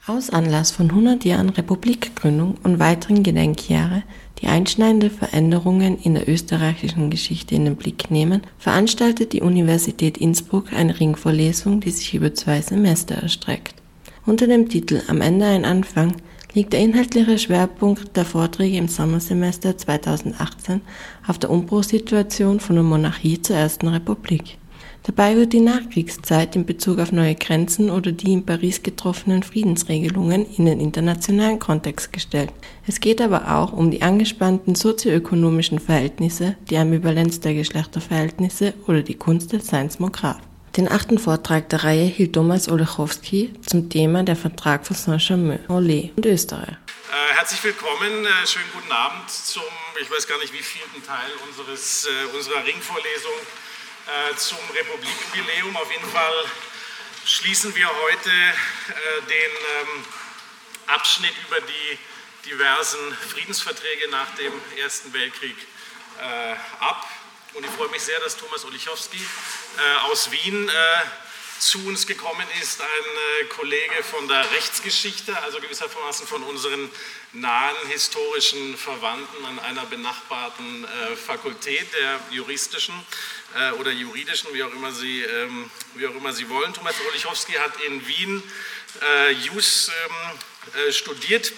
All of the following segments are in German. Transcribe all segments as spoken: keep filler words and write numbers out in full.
Aus Anlass von hundert Jahren Republikgründung und weiteren Gedenkjahre, die einschneidende Veränderungen in der österreichischen Geschichte in den Blick nehmen, veranstaltet die Universität Innsbruck eine Ringvorlesung, die sich über zwei Semester erstreckt. Unter dem Titel Am Ende ein Anfang liegt der inhaltliche Schwerpunkt der Vorträge im Sommersemester zweitausendachtzehn auf der Umbruchssituation von der Monarchie zur Ersten Republik. Dabei wird die Nachkriegszeit in Bezug auf neue Grenzen oder die in Paris getroffenen Friedensregelungen in den internationalen Kontext gestellt. Es geht aber auch um die angespannten sozioökonomischen Verhältnisse, die Ambivalenz der Geschlechterverhältnisse oder die Kunst des Seismograph. Den achten Vortrag der Reihe hielt Thomas Olechowski zum Thema der Vertrag von Saint-Germain-en-Laye und Österreich. Äh, herzlich willkommen, äh, schönen guten Abend zum, ich weiß gar nicht wie vielten Teil unseres, äh, unserer Ringvorlesung äh, zum Republikjubiläum. Auf jeden Fall schließen wir heute äh, den ähm, Abschnitt über die diversen Friedensverträge nach dem Ersten Weltkrieg äh, ab. Und ich freue mich sehr, dass Thomas Olechowski äh, aus Wien äh, zu uns gekommen ist, ein äh, Kollege von der Rechtsgeschichte, also gewissermaßen von unseren nahen historischen Verwandten an einer benachbarten äh, Fakultät, der juristischen äh, oder juridischen, wie auch immer Sie, ähm, wie auch immer Sie wollen. Thomas Olechowski hat in Wien äh, Jus ähm, äh, studiert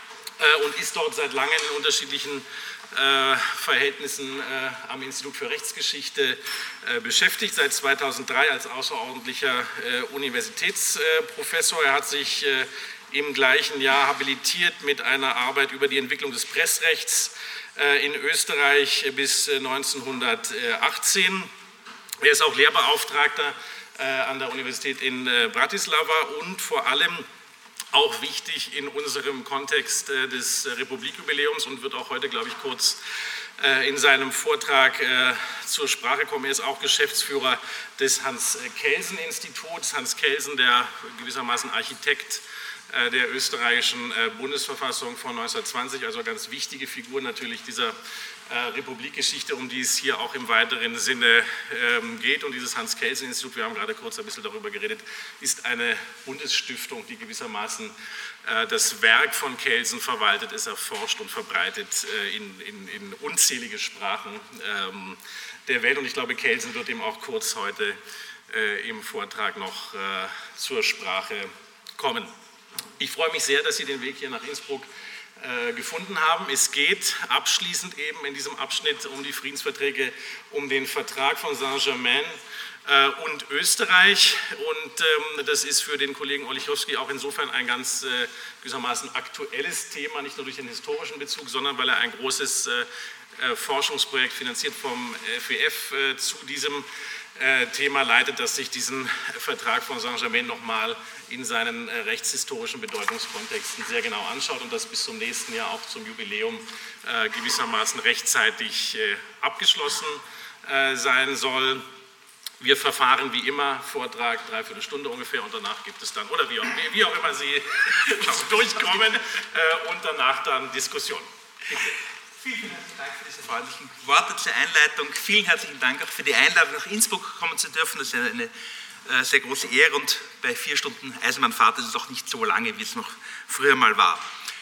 äh, und ist dort seit langem in unterschiedlichen Äh, Verhältnissen äh, am Institut für Rechtsgeschichte äh, beschäftigt, seit zweitausenddrei als außerordentlicher äh, Universitätsprofessor. Er hat sich äh, im gleichen Jahr habilitiert mit einer Arbeit über die Entwicklung des Pressrechts äh, in Österreich bis äh, neunzehnhundertachtzehn. Er ist auch Lehrbeauftragter äh, an der Universität in äh, Bratislava und vor allem auch wichtig in unserem Kontext äh, des Republikjubiläums und wird auch heute, glaube ich, kurz äh, in seinem Vortrag äh, zur Sprache kommen. Er ist auch Geschäftsführer des Hans-Kelsen-Instituts. Hans Kelsen, der gewissermaßen Architekt äh, der österreichischen äh, Bundesverfassung von neunzehnhundertzwanzig, also ganz wichtige Figur natürlich dieser äh, Republikgeschichte, um die es hier auch im weiteren Sinne ähm, geht. Und dieses Hans-Kelsen-Institut, wir haben gerade kurz ein bisschen darüber geredet, ist eine Bundesstiftung, die gewissermaßen äh, das Werk von Kelsen verwaltet, es erforscht und verbreitet äh, in, in, in unzählige Sprachen ähm, der Welt. Und ich glaube, Kelsen wird eben auch kurz heute äh, im Vortrag noch äh, zur Sprache kommen. Ich freue mich sehr, dass Sie den Weg hier nach Innsbruck äh, gefunden haben. Es geht abschließend eben in diesem Abschnitt um die Friedensverträge, um den Vertrag von Saint-Germain äh, und Österreich. Und ähm, das ist für den Kollegen Olechowski auch insofern ein ganz äh, gewissermaßen aktuelles Thema, nicht nur durch den historischen Bezug, sondern weil er ein großes äh, Forschungsprojekt finanziert vom F W F äh, zu diesem Thema leitet, das sich diesen Vertrag von Saint-Germain nochmal in seinen rechtshistorischen Bedeutungskontexten sehr genau anschaut und das bis zum nächsten Jahr auch zum Jubiläum äh, gewissermaßen rechtzeitig äh, abgeschlossen äh, sein soll. Wir verfahren wie immer, Vortrag, dreiviertel Stunde ungefähr und danach gibt es dann, oder wie auch, wie auch immer Sie noch durchkommen äh, und danach dann Diskussion. Bitte. Vielen herzlichen Dank für diese freundlichen Worte zur Einleitung. Vielen herzlichen Dank auch für die Einladung, nach Innsbruck kommen zu dürfen. Das ist eine, eine äh, sehr große Ehre und bei vier Stunden Eisenbahnfahrt ist es auch nicht so lange, wie es noch früher mal war.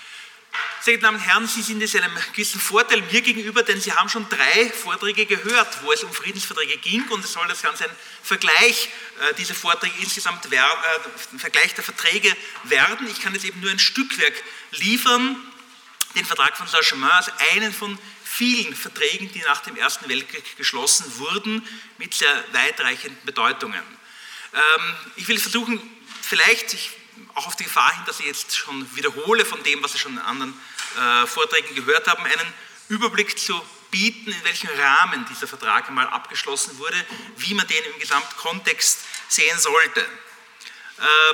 Sehr geehrte Damen und Herren, Sie sind jetzt einem gewissen Vorteil mir gegenüber, denn Sie haben schon drei Vorträge gehört, wo es um Friedensverträge ging und es soll das Ganze ein Vergleich äh, dieser Vorträge insgesamt werden, äh, ein Vergleich der Verträge werden. Ich kann jetzt eben nur ein Stückwerk liefern, den Vertrag von Saint-Germain, also einen von vielen Verträgen, die nach dem Ersten Weltkrieg geschlossen wurden, mit sehr weitreichenden Bedeutungen. Ähm, ich will versuchen, vielleicht, ich, auch auf die Gefahr hin, dass ich jetzt schon wiederhole von dem, was Sie schon in anderen äh, Vorträgen gehört haben, einen Überblick zu bieten, in welchem Rahmen dieser Vertrag einmal abgeschlossen wurde, wie man den im Gesamtkontext sehen sollte. Ähm,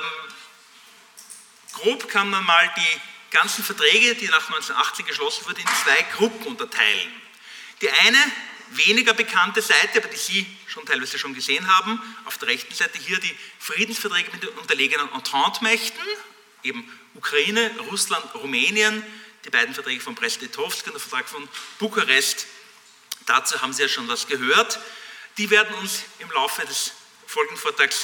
grob kann man mal die ganzen Verträge, die nach neunzehnhundertachtzig geschlossen wurden, in zwei Gruppen unterteilen. Die eine, weniger bekannte Seite, aber die Sie schon teilweise schon gesehen haben, auf der rechten Seite hier die Friedensverträge mit den unterlegenen Entente-Mächten, eben Ukraine, Russland, Rumänien, die beiden Verträge von Brest-Litovsk und der Vertrag von Bukarest. Dazu haben Sie ja schon was gehört. Die werden uns im Laufe des folgenden Vortrags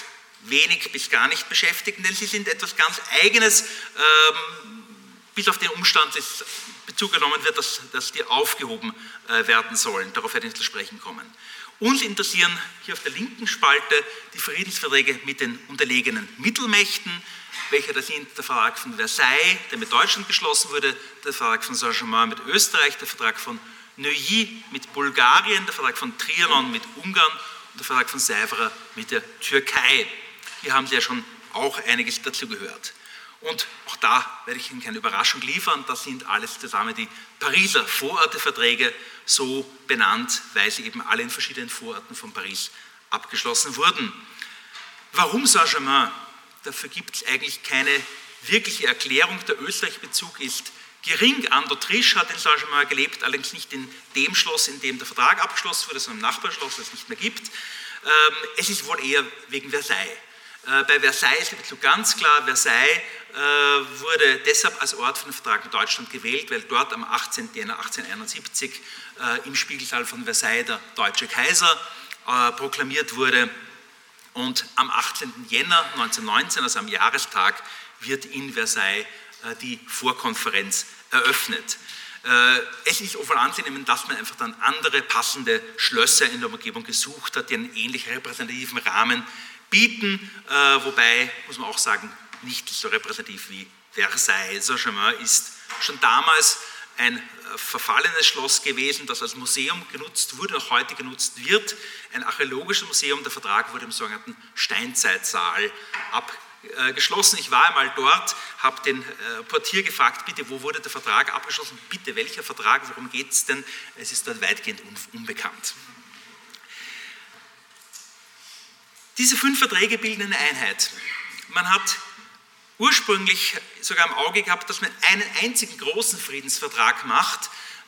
wenig bis gar nicht beschäftigen, denn sie sind etwas ganz Eigenes, ähm, bis auf den Umstand, dass Bezug genommen wird, dass, dass die aufgehoben äh, werden sollen. Darauf werde ich zu sprechen kommen. Uns interessieren hier auf der linken Spalte die Friedensverträge mit den unterlegenen Mittelmächten, welche das sind der Vertrag von Versailles, der mit Deutschland geschlossen wurde, der Vertrag von Saint-Germain mit Österreich, der Vertrag von Neuilly mit Bulgarien, der Vertrag von Trianon mit Ungarn und der Vertrag von Sèvres mit der Türkei. Hier haben Sie ja schon auch einiges dazu gehört. Und auch da werde ich Ihnen keine Überraschung liefern, das sind alles zusammen die Pariser Vororteverträge, so benannt, weil sie eben alle in verschiedenen Vororten von Paris abgeschlossen wurden. Warum Saint-Germain? Dafür gibt es eigentlich keine wirkliche Erklärung. Der Österreich-Bezug ist gering. Anne d'Autriche hat in Saint-Germain gelebt, allerdings nicht in dem Schloss, in dem der Vertrag abgeschlossen wurde, sondern im Nachbarschloss, das es nicht mehr gibt. Es ist wohl eher wegen Versailles. Bei Versailles ist der Bezug ganz klar. Versailles wurde deshalb als Ort für den Vertrag mit Deutschland gewählt, weil dort am achtzehnten Jänner achtzehnhunderteinundsiebzig im Spiegelsaal von Versailles der deutsche Kaiser proklamiert wurde. Und am achtzehnten Jänner neunzehnhundertneunzehn, also am Jahrestag, wird in Versailles die Vorkonferenz eröffnet. Es ist wohl anzunehmen, dass man einfach dann andere passende Schlösser in der Umgebung gesucht hat, die einen ähnlich repräsentativen Rahmen bieten, wobei, muss man auch sagen, nicht so repräsentativ wie Versailles. Saint-Germain ist schon damals ein verfallenes Schloss gewesen, das als Museum genutzt wurde, auch heute genutzt wird. Ein archäologisches Museum. Der Vertrag wurde im sogenannten Steinzeitsaal abgeschlossen. Ich war einmal dort, habe den Portier gefragt, bitte, wo wurde der Vertrag abgeschlossen? Bitte, welcher Vertrag, worum geht es denn? Es ist dort weitgehend unbekannt. Diese fünf Verträge bilden eine Einheit. Man hat ursprünglich sogar im Auge gehabt, dass man einen einzigen großen Friedensvertrag macht,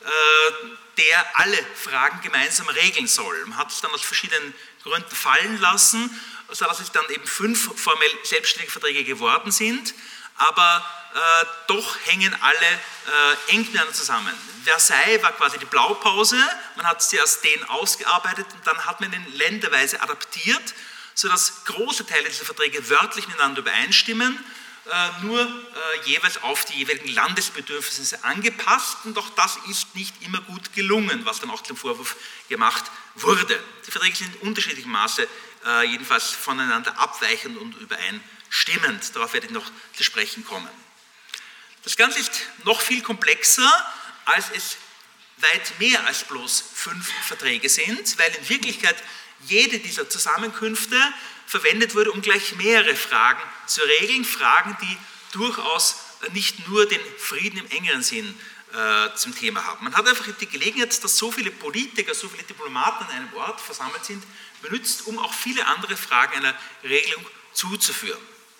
der alle Fragen gemeinsam regeln soll. Man hat es dann aus verschiedenen Gründen fallen lassen, sodass es dann eben fünf formell selbstständige Verträge geworden sind, aber äh, doch hängen alle äh, eng miteinander zusammen. Versailles war quasi die Blaupause, man hat zuerst den ausgearbeitet und dann hat man ihn länderweise adaptiert, sodass große Teile dieser Verträge wörtlich miteinander übereinstimmen, äh, nur äh, jeweils auf die jeweiligen Landesbedürfnisse angepasst, und auch das ist nicht immer gut gelungen, was dann auch zum Vorwurf gemacht wurde. Die Verträge sind in unterschiedlichem Maße äh, jedenfalls voneinander abweichend und übereinstimmend. Darauf werde ich noch zu sprechen kommen. Das Ganze ist noch viel komplexer, als es weit mehr als bloß fünf Verträge sind, weil in Wirklichkeit jede dieser Zusammenkünfte verwendet wurde, um gleich mehrere Fragen zu regeln, Fragen, die durchaus nicht nur den Frieden im engeren Sinn äh, zum Thema haben. Man hat einfach die Gelegenheit, dass so viele Politiker, so viele Diplomaten an einem Ort versammelt sind, benutzt, um auch viele andere Fragen einer Regelung zuzuführen.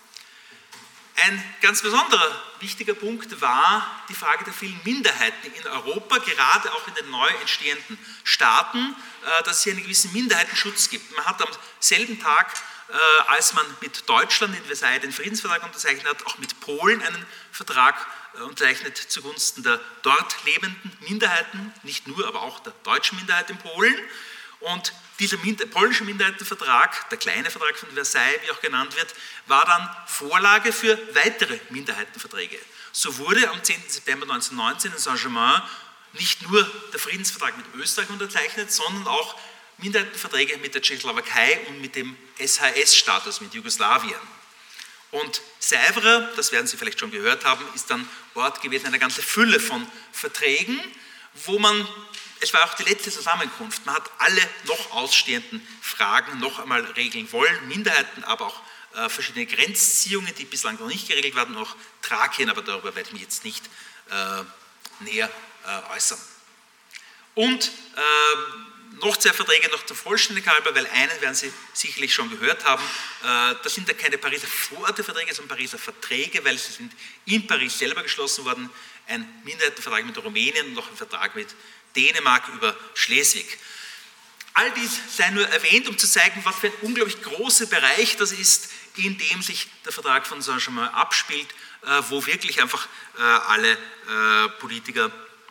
Ein ganz besonderer wichtiger Punkt war die Frage der vielen Minderheiten in Europa, gerade auch in den neu entstehenden Staaten, dass es hier einen gewissen Minderheitenschutz gibt. Man hat am selben Tag, als man mit Deutschland in Versailles den Friedensvertrag unterzeichnet hat, auch mit Polen einen Vertrag unterzeichnet zugunsten der dort lebenden Minderheiten, nicht nur, aber auch der deutschen Minderheit in Polen. Und dieser polnische Minderheitenvertrag, der kleine Vertrag von Versailles, wie auch genannt wird, war dann Vorlage für weitere Minderheitenverträge. So wurde am zehnten September neunzehnhundertneunzehn in Saint-Germain nicht nur der Friedensvertrag mit Österreich unterzeichnet, sondern auch Minderheitenverträge mit der Tschechoslowakei und mit dem S H S-Status, mit Jugoslawien. Und Sèvres, das werden Sie vielleicht schon gehört haben, ist dann Ort gewesen, eine ganze Fülle von Verträgen, wo man, es war auch die letzte Zusammenkunft, man hat alle noch ausstehenden Fragen noch einmal regeln wollen, Minderheiten, aber auch äh, verschiedene Grenzziehungen, die bislang noch nicht geregelt werden, auch Thrakien, aber darüber werde ich mich jetzt nicht äh, näher äh, äußern. Und äh, noch zwei Verträge noch zur Vollständigkeit halber, weil einen werden Sie sicherlich schon gehört haben. Äh, das sind ja keine Pariser Vororteverträge, sondern Pariser Verträge, weil sie sind in Paris selber geschlossen worden. Ein Minderheitenvertrag mit Rumänien und noch ein Vertrag mit Dänemark über Schleswig. All dies sei nur erwähnt, um zu zeigen, was für ein unglaublich großer Bereich das ist, in dem sich der Vertrag von Saint-Germain abspielt, äh, wo wirklich einfach äh, alle äh, Politiker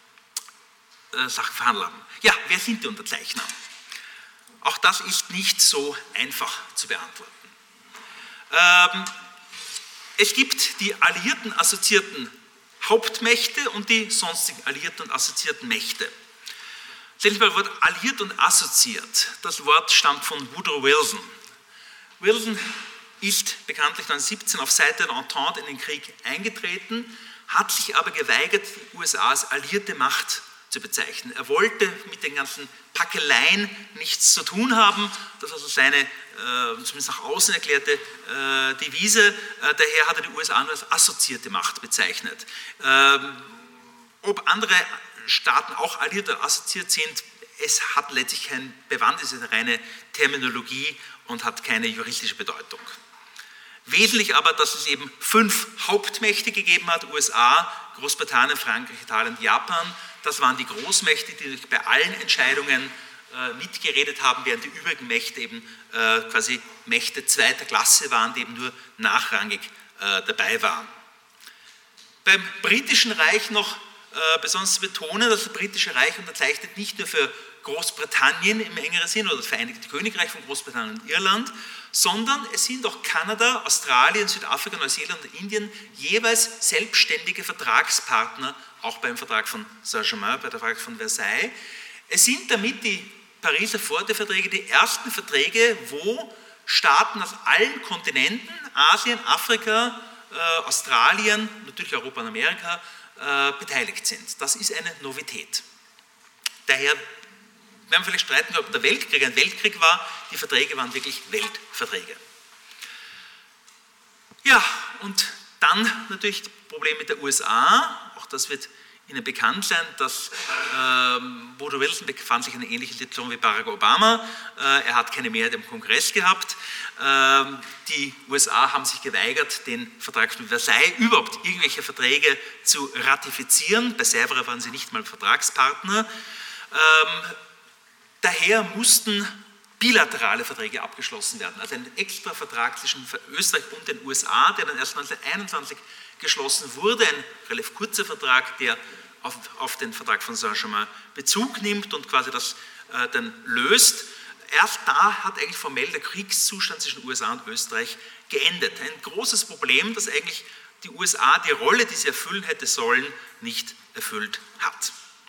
äh, Sachen verhandeln haben. Ja, wer sind die Unterzeichner? Auch das ist nicht so einfach zu beantworten. Ähm, es gibt die alliierten, assoziierten Hauptmächte und die sonstigen alliierten und assoziierten Mächte. Sehen Sie mal das Wort alliiert und assoziiert. Das Wort stammt von Woodrow Wilson. Wilson ist bekanntlich neunzehnhundertsiebzehn auf Seite der Entente in den Krieg eingetreten, hat sich aber geweigert, die U S A als alliierte Macht zu bezeichnen. Er wollte mit den ganzen Packeleien nichts zu tun haben. Das war also seine, äh, zumindest nach außen erklärte äh, Devise. Äh, daher hat er die U S A nur als assoziierte Macht bezeichnet. Ähm, ob andere Staaten auch alliiert oder assoziiert sind, es hat letztlich keinen Bestand, es ist eine reine Terminologie und hat keine juristische Bedeutung. Wesentlich aber, dass es eben fünf Hauptmächte gegeben hat, U S A, Großbritannien, Frankreich, Italien, Japan. Das waren die Großmächte, die bei allen Entscheidungen äh, mitgeredet haben, während die übrigen Mächte eben äh, quasi Mächte zweiter Klasse waren, die eben nur nachrangig äh, dabei waren. Beim Britischen Reich noch äh, besonders zu betonen, dass das Britische Reich unterzeichnet nicht nur für Großbritannien im engeren Sinn oder das Vereinigte Königreich von Großbritannien und Irland, sondern es sind auch Kanada, Australien, Südafrika, Neuseeland und Indien jeweils selbstständige Vertragspartner, auch beim Vertrag von Saint-Germain, bei der Vertrag von Versailles. Es sind damit die Pariser Vorverträge die ersten Verträge, wo Staaten aus allen Kontinenten, Asien, Afrika, äh, Australien, natürlich Europa und Amerika, äh, beteiligt sind. Das ist eine Novität. Daher werden wir vielleicht streiten, ob der Weltkrieg ein Weltkrieg war. Die Verträge waren wirklich Weltverträge. Ja, und dann natürlich das Problem mit der U S A. Auch das wird Ihnen bekannt sein, dass ähm, Woodrow Wilson befand sich in einer ähnlichen Situation wie Barack Obama. Äh, er hat keine Mehrheit im Kongress gehabt. Ähm, die U S A haben sich geweigert, den Vertrag von Versailles, überhaupt irgendwelche Verträge zu ratifizieren. Bei Sèvres waren sie nicht mal Vertragspartner. Ähm, Daher mussten bilaterale Verträge abgeschlossen werden, also ein extra Vertrag zwischen Österreich und den U S A, der dann erst neunzehnhunderteinundzwanzig geschlossen wurde, ein relativ kurzer Vertrag, der auf, auf den Vertrag von Saint-Germain Bezug nimmt und quasi das äh, dann löst. Erst da hat eigentlich formell der Kriegszustand zwischen U S A und Österreich geendet. Ein großes Problem, dass eigentlich die U S A die Rolle, die sie erfüllen hätte sollen, nicht erfüllt hat.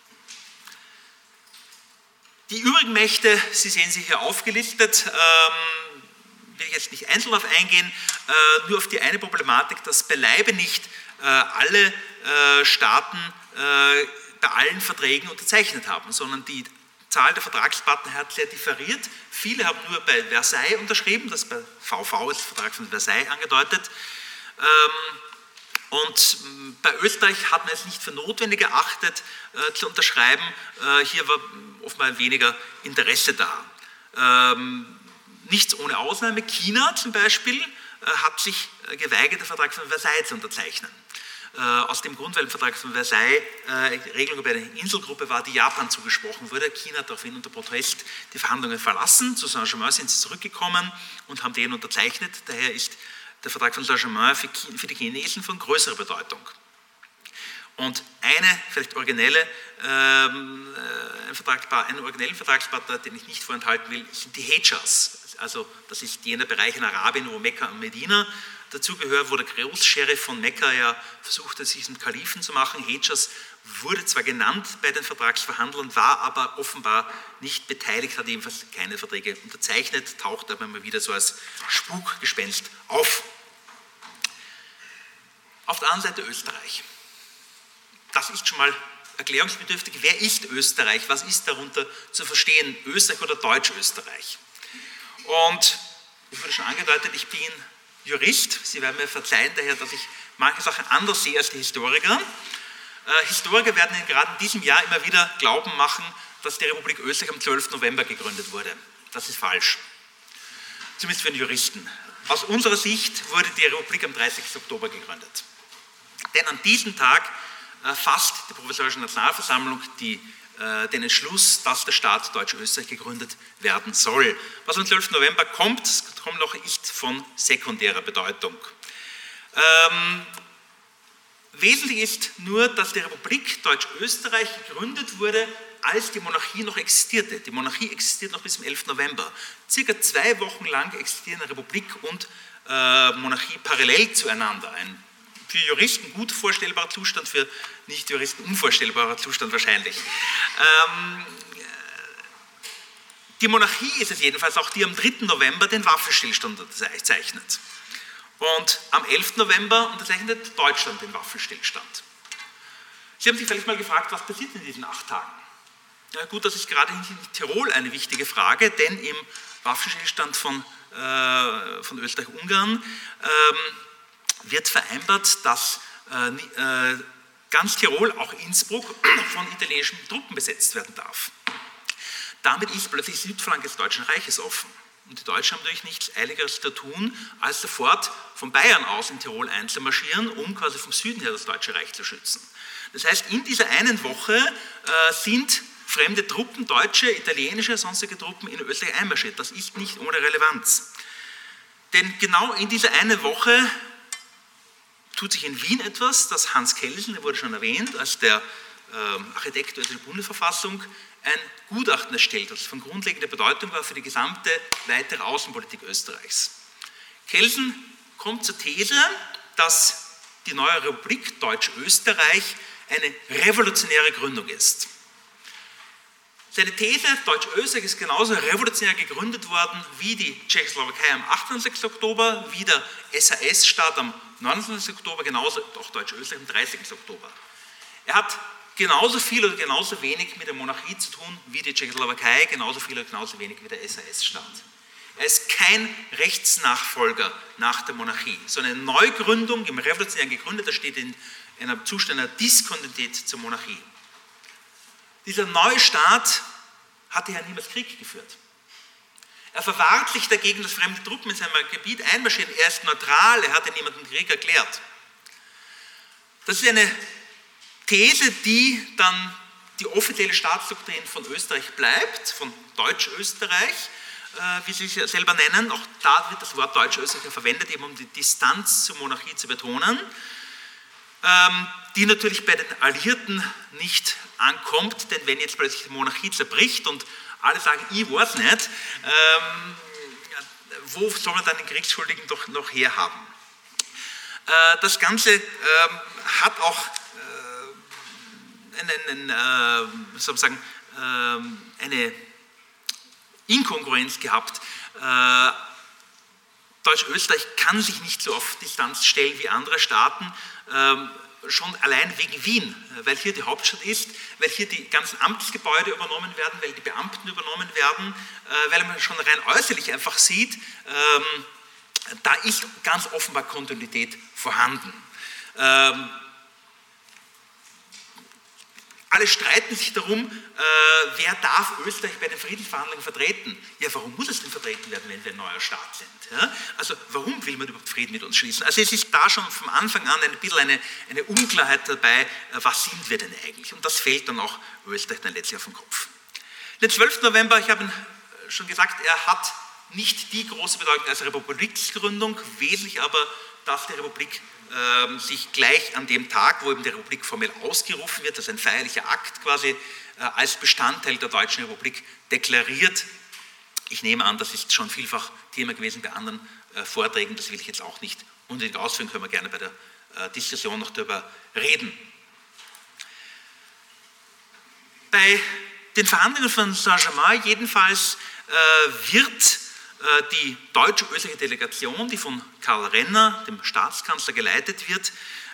Die übrigen Mächte, Sie sehen sie hier aufgelistet, ähm, will ich jetzt nicht einzeln darauf eingehen, äh, nur auf die eine Problematik, dass beileibe nicht äh, alle äh, Staaten äh, bei allen Verträgen unterzeichnet haben, sondern die Zahl der Vertragspartner hat sehr differiert. Viele haben nur bei Versailles unterschrieben, das bei V V ist der Vertrag von Versailles angedeutet. Ähm, Und bei Österreich hat man es nicht für notwendig erachtet, äh, zu unterschreiben. Äh, hier war offenbar weniger Interesse da. Ähm, nichts ohne Ausnahme. China zum Beispiel äh, hat sich äh, geweigert, den Vertrag von Versailles zu unterzeichnen. Äh, aus dem Grund, weil im Vertrag von Versailles äh, Regelung über eine Inselgruppe war, die Japan zugesprochen wurde. China hat daraufhin unter Protest die Verhandlungen verlassen. Zu Saint-Germain sind sie zurückgekommen und haben den unterzeichnet. Daher ist der Vertrag von Saint-Germain für, für die Chinesen von größerer Bedeutung. Und eine, vielleicht originelle, ähm, ein Vertragspartner, einen originellen Vertragspartner, den ich nicht vorenthalten will, sind die Hedjas. Also das ist jener Bereich in Arabien, wo Mekka und Medina dazugehören, wo der Großscheriff von Mekka ja versuchte, sich zum Kalifen zu machen. Hedjas wurde zwar genannt bei den Vertragsverhandlern, war aber offenbar nicht beteiligt, hat ebenfalls keine Verträge unterzeichnet, taucht aber immer wieder so als Spukgespenst auf. Auf der anderen Seite Österreich. Das ist schon mal erklärungsbedürftig. Wer ist Österreich? Was ist darunter zu verstehen? Österreich oder Deutsch-Österreich? Und ich wurde schon angedeutet, ich bin Jurist. Sie werden mir verzeihen daher, dass ich manche Sachen anders sehe als die Historiker. Äh, Historiker werden Ihnen gerade in diesem Jahr immer wieder glauben machen, dass die Republik Österreich am zwölften November gegründet wurde. Das ist falsch. Zumindest für den Juristen. Aus unserer Sicht wurde die Republik am dreißigsten Oktober gegründet. Denn an diesem Tag äh, fasst die Provisorische Nationalversammlung die, äh, den Entschluss, dass der Staat Deutsch-Österreich gegründet werden soll. Was am zwölften November kommt, kommt noch, ist von sekundärer Bedeutung. Ähm, wesentlich ist nur, dass die Republik Deutsch-Österreich gegründet wurde, als die Monarchie noch existierte. Die Monarchie existiert noch bis zum elften November. Circa zwei Wochen lang existiert eine Republik und äh, Monarchie parallel zueinander. Ein für Juristen gut vorstellbarer Zustand, für Nicht-Juristen unvorstellbarer Zustand wahrscheinlich. Ähm, die Monarchie ist es jedenfalls auch, die am dritten November den Waffenstillstand unterzeichnet. Und am elften November unterzeichnet Deutschland den Waffenstillstand. Sie haben sich vielleicht mal gefragt, was passiert in diesen acht Tagen? Ja, gut, das ist gerade in Tirol eine wichtige Frage, denn im Waffenstillstand von, äh, von Österreich-Ungarn ähm, wird vereinbart, dass äh, äh, ganz Tirol, auch Innsbruck, von italienischen Truppen besetzt werden darf. Damit ist plötzlich die Südflanke des Deutschen Reiches offen. Und die Deutschen haben natürlich nichts Eiligeres zu tun, als sofort von Bayern aus in Tirol einzumarschieren, um quasi vom Süden her das Deutsche Reich zu schützen. Das heißt, in dieser einen Woche äh, sind fremde Truppen, deutsche, italienische, sonstige Truppen in Österreich einmarschiert. Das ist nicht ohne Relevanz. Denn genau in dieser einen Woche tut sich in Wien etwas, dass Hans Kelsen, der wurde schon erwähnt, als der äh, Architekt der österreichischen Bundesverfassung, ein Gutachten erstellt, das von grundlegender Bedeutung war für die gesamte weitere Außenpolitik Österreichs. Kelsen kommt zur These, dass die neue Republik Deutsch-Österreich eine revolutionäre Gründung ist. Seine These, Deutsch-Österreich ist genauso revolutionär gegründet worden wie die Tschechoslowakei am achtundzwanzigsten Oktober, wie der S H S-Staat am neunundzwanzigsten Oktober, genauso auch Deutsch-Österreich am dreißigsten Oktober. Er hat genauso viel oder genauso wenig mit der Monarchie zu tun wie die Tschechoslowakei, genauso viel oder genauso wenig wie der S H S-Staat. Er ist kein Rechtsnachfolger nach der Monarchie, sondern eine Neugründung, im Revolutionären gegründet, er steht in einem Zustand einer Diskontinuität zur Monarchie. Dieser neue Staat hatte ja niemals Krieg geführt. Er verwahrt sich dagegen, dass fremde Truppen in seinem Gebiet einmarschieren. Er ist neutral, er hat ja niemanden Krieg erklärt. Das ist eine These, die dann die offizielle Staatsdoktrin von Österreich bleibt, von Deutsch-Österreich, äh, wie sie es selber nennen. Auch da wird das Wort Deutsch-Österreich verwendet, eben um die Distanz zur Monarchie zu betonen, ähm, die natürlich bei den Alliierten nicht ankommt, denn wenn jetzt plötzlich die Monarchie zerbricht und alle sagen, ich weiß nicht, ähm, wo soll man dann den Kriegsschuldigen doch noch herhaben? Äh, das Ganze ähm, hat auch Eine, eine, äh, soll man sagen, äh, eine Inkongruenz gehabt. Äh, Deutsch-Österreich kann sich nicht so auf Distanz stellen wie andere Staaten, äh, schon allein wegen Wien, weil hier die Hauptstadt ist, weil hier die ganzen Amtsgebäude übernommen werden, weil die Beamten übernommen werden, äh, weil man schon rein äußerlich einfach sieht, äh, da ist ganz offenbar Kontinuität vorhanden. Ähm, Alle streiten sich darum, äh, wer darf Österreich bei den Friedensverhandlungen vertreten. Ja, warum muss es denn vertreten werden, wenn wir ein neuer Staat sind? Ja? Also warum will man überhaupt Frieden mit uns schließen? Also es ist da schon von Anfang an ein bisschen eine, eine Unklarheit dabei, äh, was sind wir denn eigentlich? Und das fällt dann auch Österreich dann letztlich auf den Kopf. Den zwölften November, ich habe ihn schon gesagt, er hat nicht die große Bedeutung als Republiksgründung, wesentlich aber, dass die Republik äh, sich gleich an dem Tag, wo eben die Republik formell ausgerufen wird, das ist ein feierlicher Akt quasi, äh, als Bestandteil der Deutschen Republik deklariert. Ich nehme an, das ist schon vielfach Thema gewesen bei anderen äh, Vorträgen, das will ich jetzt auch nicht unbedingt ausführen, können wir gerne bei der äh, Diskussion noch darüber reden. Bei den Verhandlungen von Saint-Germain jedenfalls äh, wird die deutsch-österreichische Delegation, die von Karl Renner, dem Staatskanzler, geleitet wird,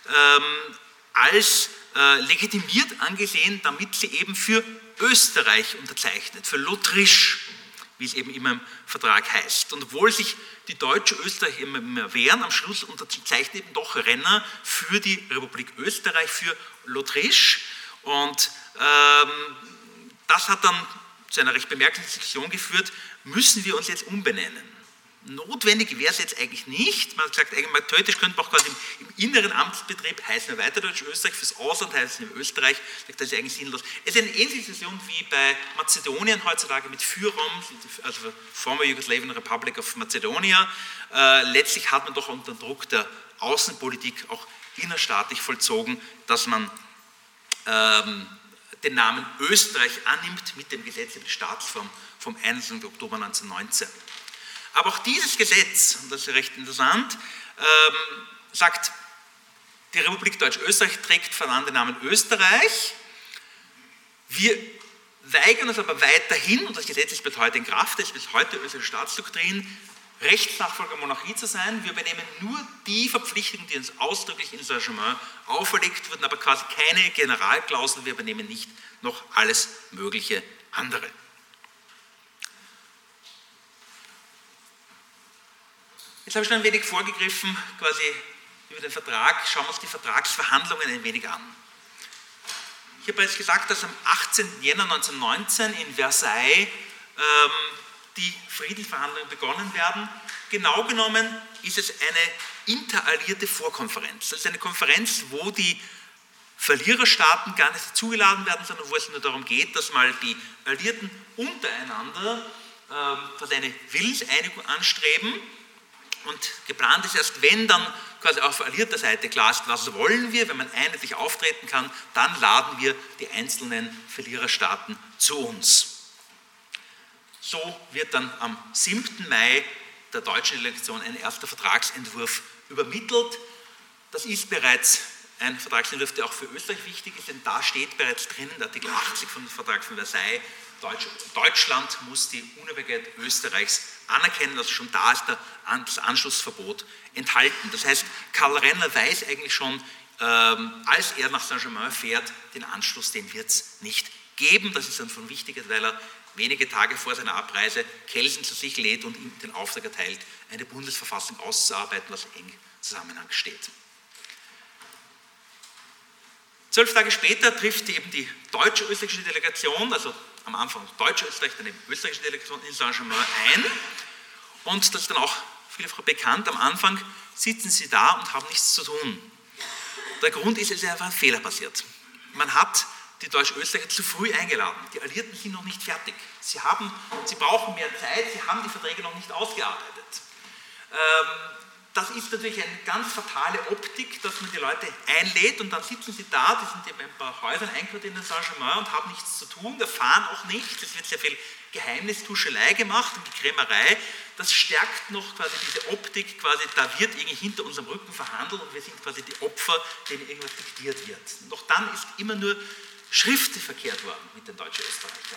als legitimiert angesehen, damit sie eben für Österreich unterzeichnet, für l'Autriche, wie es eben immer im Vertrag heißt. Und obwohl sich die Deutsche Österreich immer mehr wehren, am Schluss unterzeichnet eben doch Renner für die Republik Österreich, für l'Autriche. Und ähm, das hat dann zu einer recht bemerkenswerten Diskussion geführt, müssen wir uns jetzt umbenennen. Notwendig wäre es jetzt eigentlich nicht. Man hat gesagt, eigentlich theoretisch könnte man auch quasi im, im inneren Amtsbetrieb heißen wir weiter Deutsch-Österreich, fürs Ausland heißen wir Österreich. Das ist eigentlich sinnlos. Es ist eine ähnliche Situation wie bei Mazedonien heutzutage mit Fyrom, also Former Yugoslavian Republic of Macedonia. Äh, letztlich hat man doch unter Druck der Außenpolitik auch innerstaatlich vollzogen, dass man ähm, den Namen Österreich annimmt mit dem Gesetz über die Staatsform vom einundzwanzigsten Oktober neunzehnhundertneunzehn. Aber auch dieses Gesetz, und das ist recht interessant, ähm, sagt, die Republik Deutsch-Österreich trägt voran den Namen Österreich. Wir weigern uns aber weiterhin, und das Gesetz ist bis heute in Kraft, es ist bis heute österreichische Staatsdoktrin, Rechtsnachfolger Monarchie zu sein. Wir übernehmen nur die Verpflichtungen, die uns ausdrücklich in das Engagement auferlegt wurden, aber quasi keine Generalklausel, wir übernehmen nicht noch alles mögliche andere. Jetzt habe ich schon ein wenig vorgegriffen, quasi über den Vertrag. Schauen wir uns die Vertragsverhandlungen ein wenig an. Ich habe jetzt gesagt, dass am achtzehnten Jänner neunzehnhundertneunzehn in Versailles ähm, die Friedensverhandlungen begonnen werden. Genau genommen ist es eine interalliierte Vorkonferenz. Das ist eine Konferenz, wo die Verliererstaaten gar nicht zugeladen werden, sondern wo es nur darum geht, dass mal die Alliierten untereinander ähm, eine Willenseinigung anstreben. Und geplant ist erst, wenn dann quasi auf alliierter Seite klar ist, was wollen wir, wenn man einheitlich auftreten kann, dann laden wir die einzelnen Verliererstaaten zu uns. So wird dann am siebten Mai der deutschen Delegation ein erster Vertragsentwurf übermittelt. Das ist bereits ein Vertragsentwurf, der auch für Österreich wichtig ist, denn da steht bereits drinnen, der Artikel achtzig vom Vertrag von Versailles, Deutsch, Deutschland muss die Unabhängigkeit Österreichs anerkennen, also schon da ist der, das Anschlussverbot enthalten. Das heißt, Karl Renner weiß eigentlich schon, ähm, als er nach Saint-Germain fährt, den Anschluss, den wird es nicht geben. Das ist dann von wichtig, weil er wenige Tage vor seiner Abreise Kelsen zu sich lädt und ihm den Auftrag erteilt, eine Bundesverfassung auszuarbeiten, was eng im Zusammenhang steht. Zwölf Tage später trifft eben die deutsch-österreichische Delegation, also am Anfang deutsch-österreich, dann die österreichische Delegation in Saint-Germain ein. Und das ist dann auch vielfach bekannt, am Anfang sitzen sie da und haben nichts zu tun. Der Grund ist, es ist einfach ein Fehler passiert. Man hat die Deutsch-Österreicher zu früh eingeladen. Die Alliierten sind noch nicht fertig. Sie, haben, sie brauchen mehr Zeit, sie haben die Verträge noch nicht ausgearbeitet. Ähm, das ist natürlich eine ganz fatale Optik, dass man die Leute einlädt und dann sitzen sie da, die sind eben in ein paar Häusern einquartiert in Saint-Germain und haben nichts zu tun, erfahren auch nichts, es wird sehr viel Geheimnistuschelei gemacht und die Krämerei, das stärkt noch quasi diese Optik, quasi da wird irgendwie hinter unserem Rücken verhandelt und wir sind quasi die Opfer, denen irgendwas diktiert wird. Und auch dann ist immer nur Schrift verkehrt worden mit den deutschen Österreichern.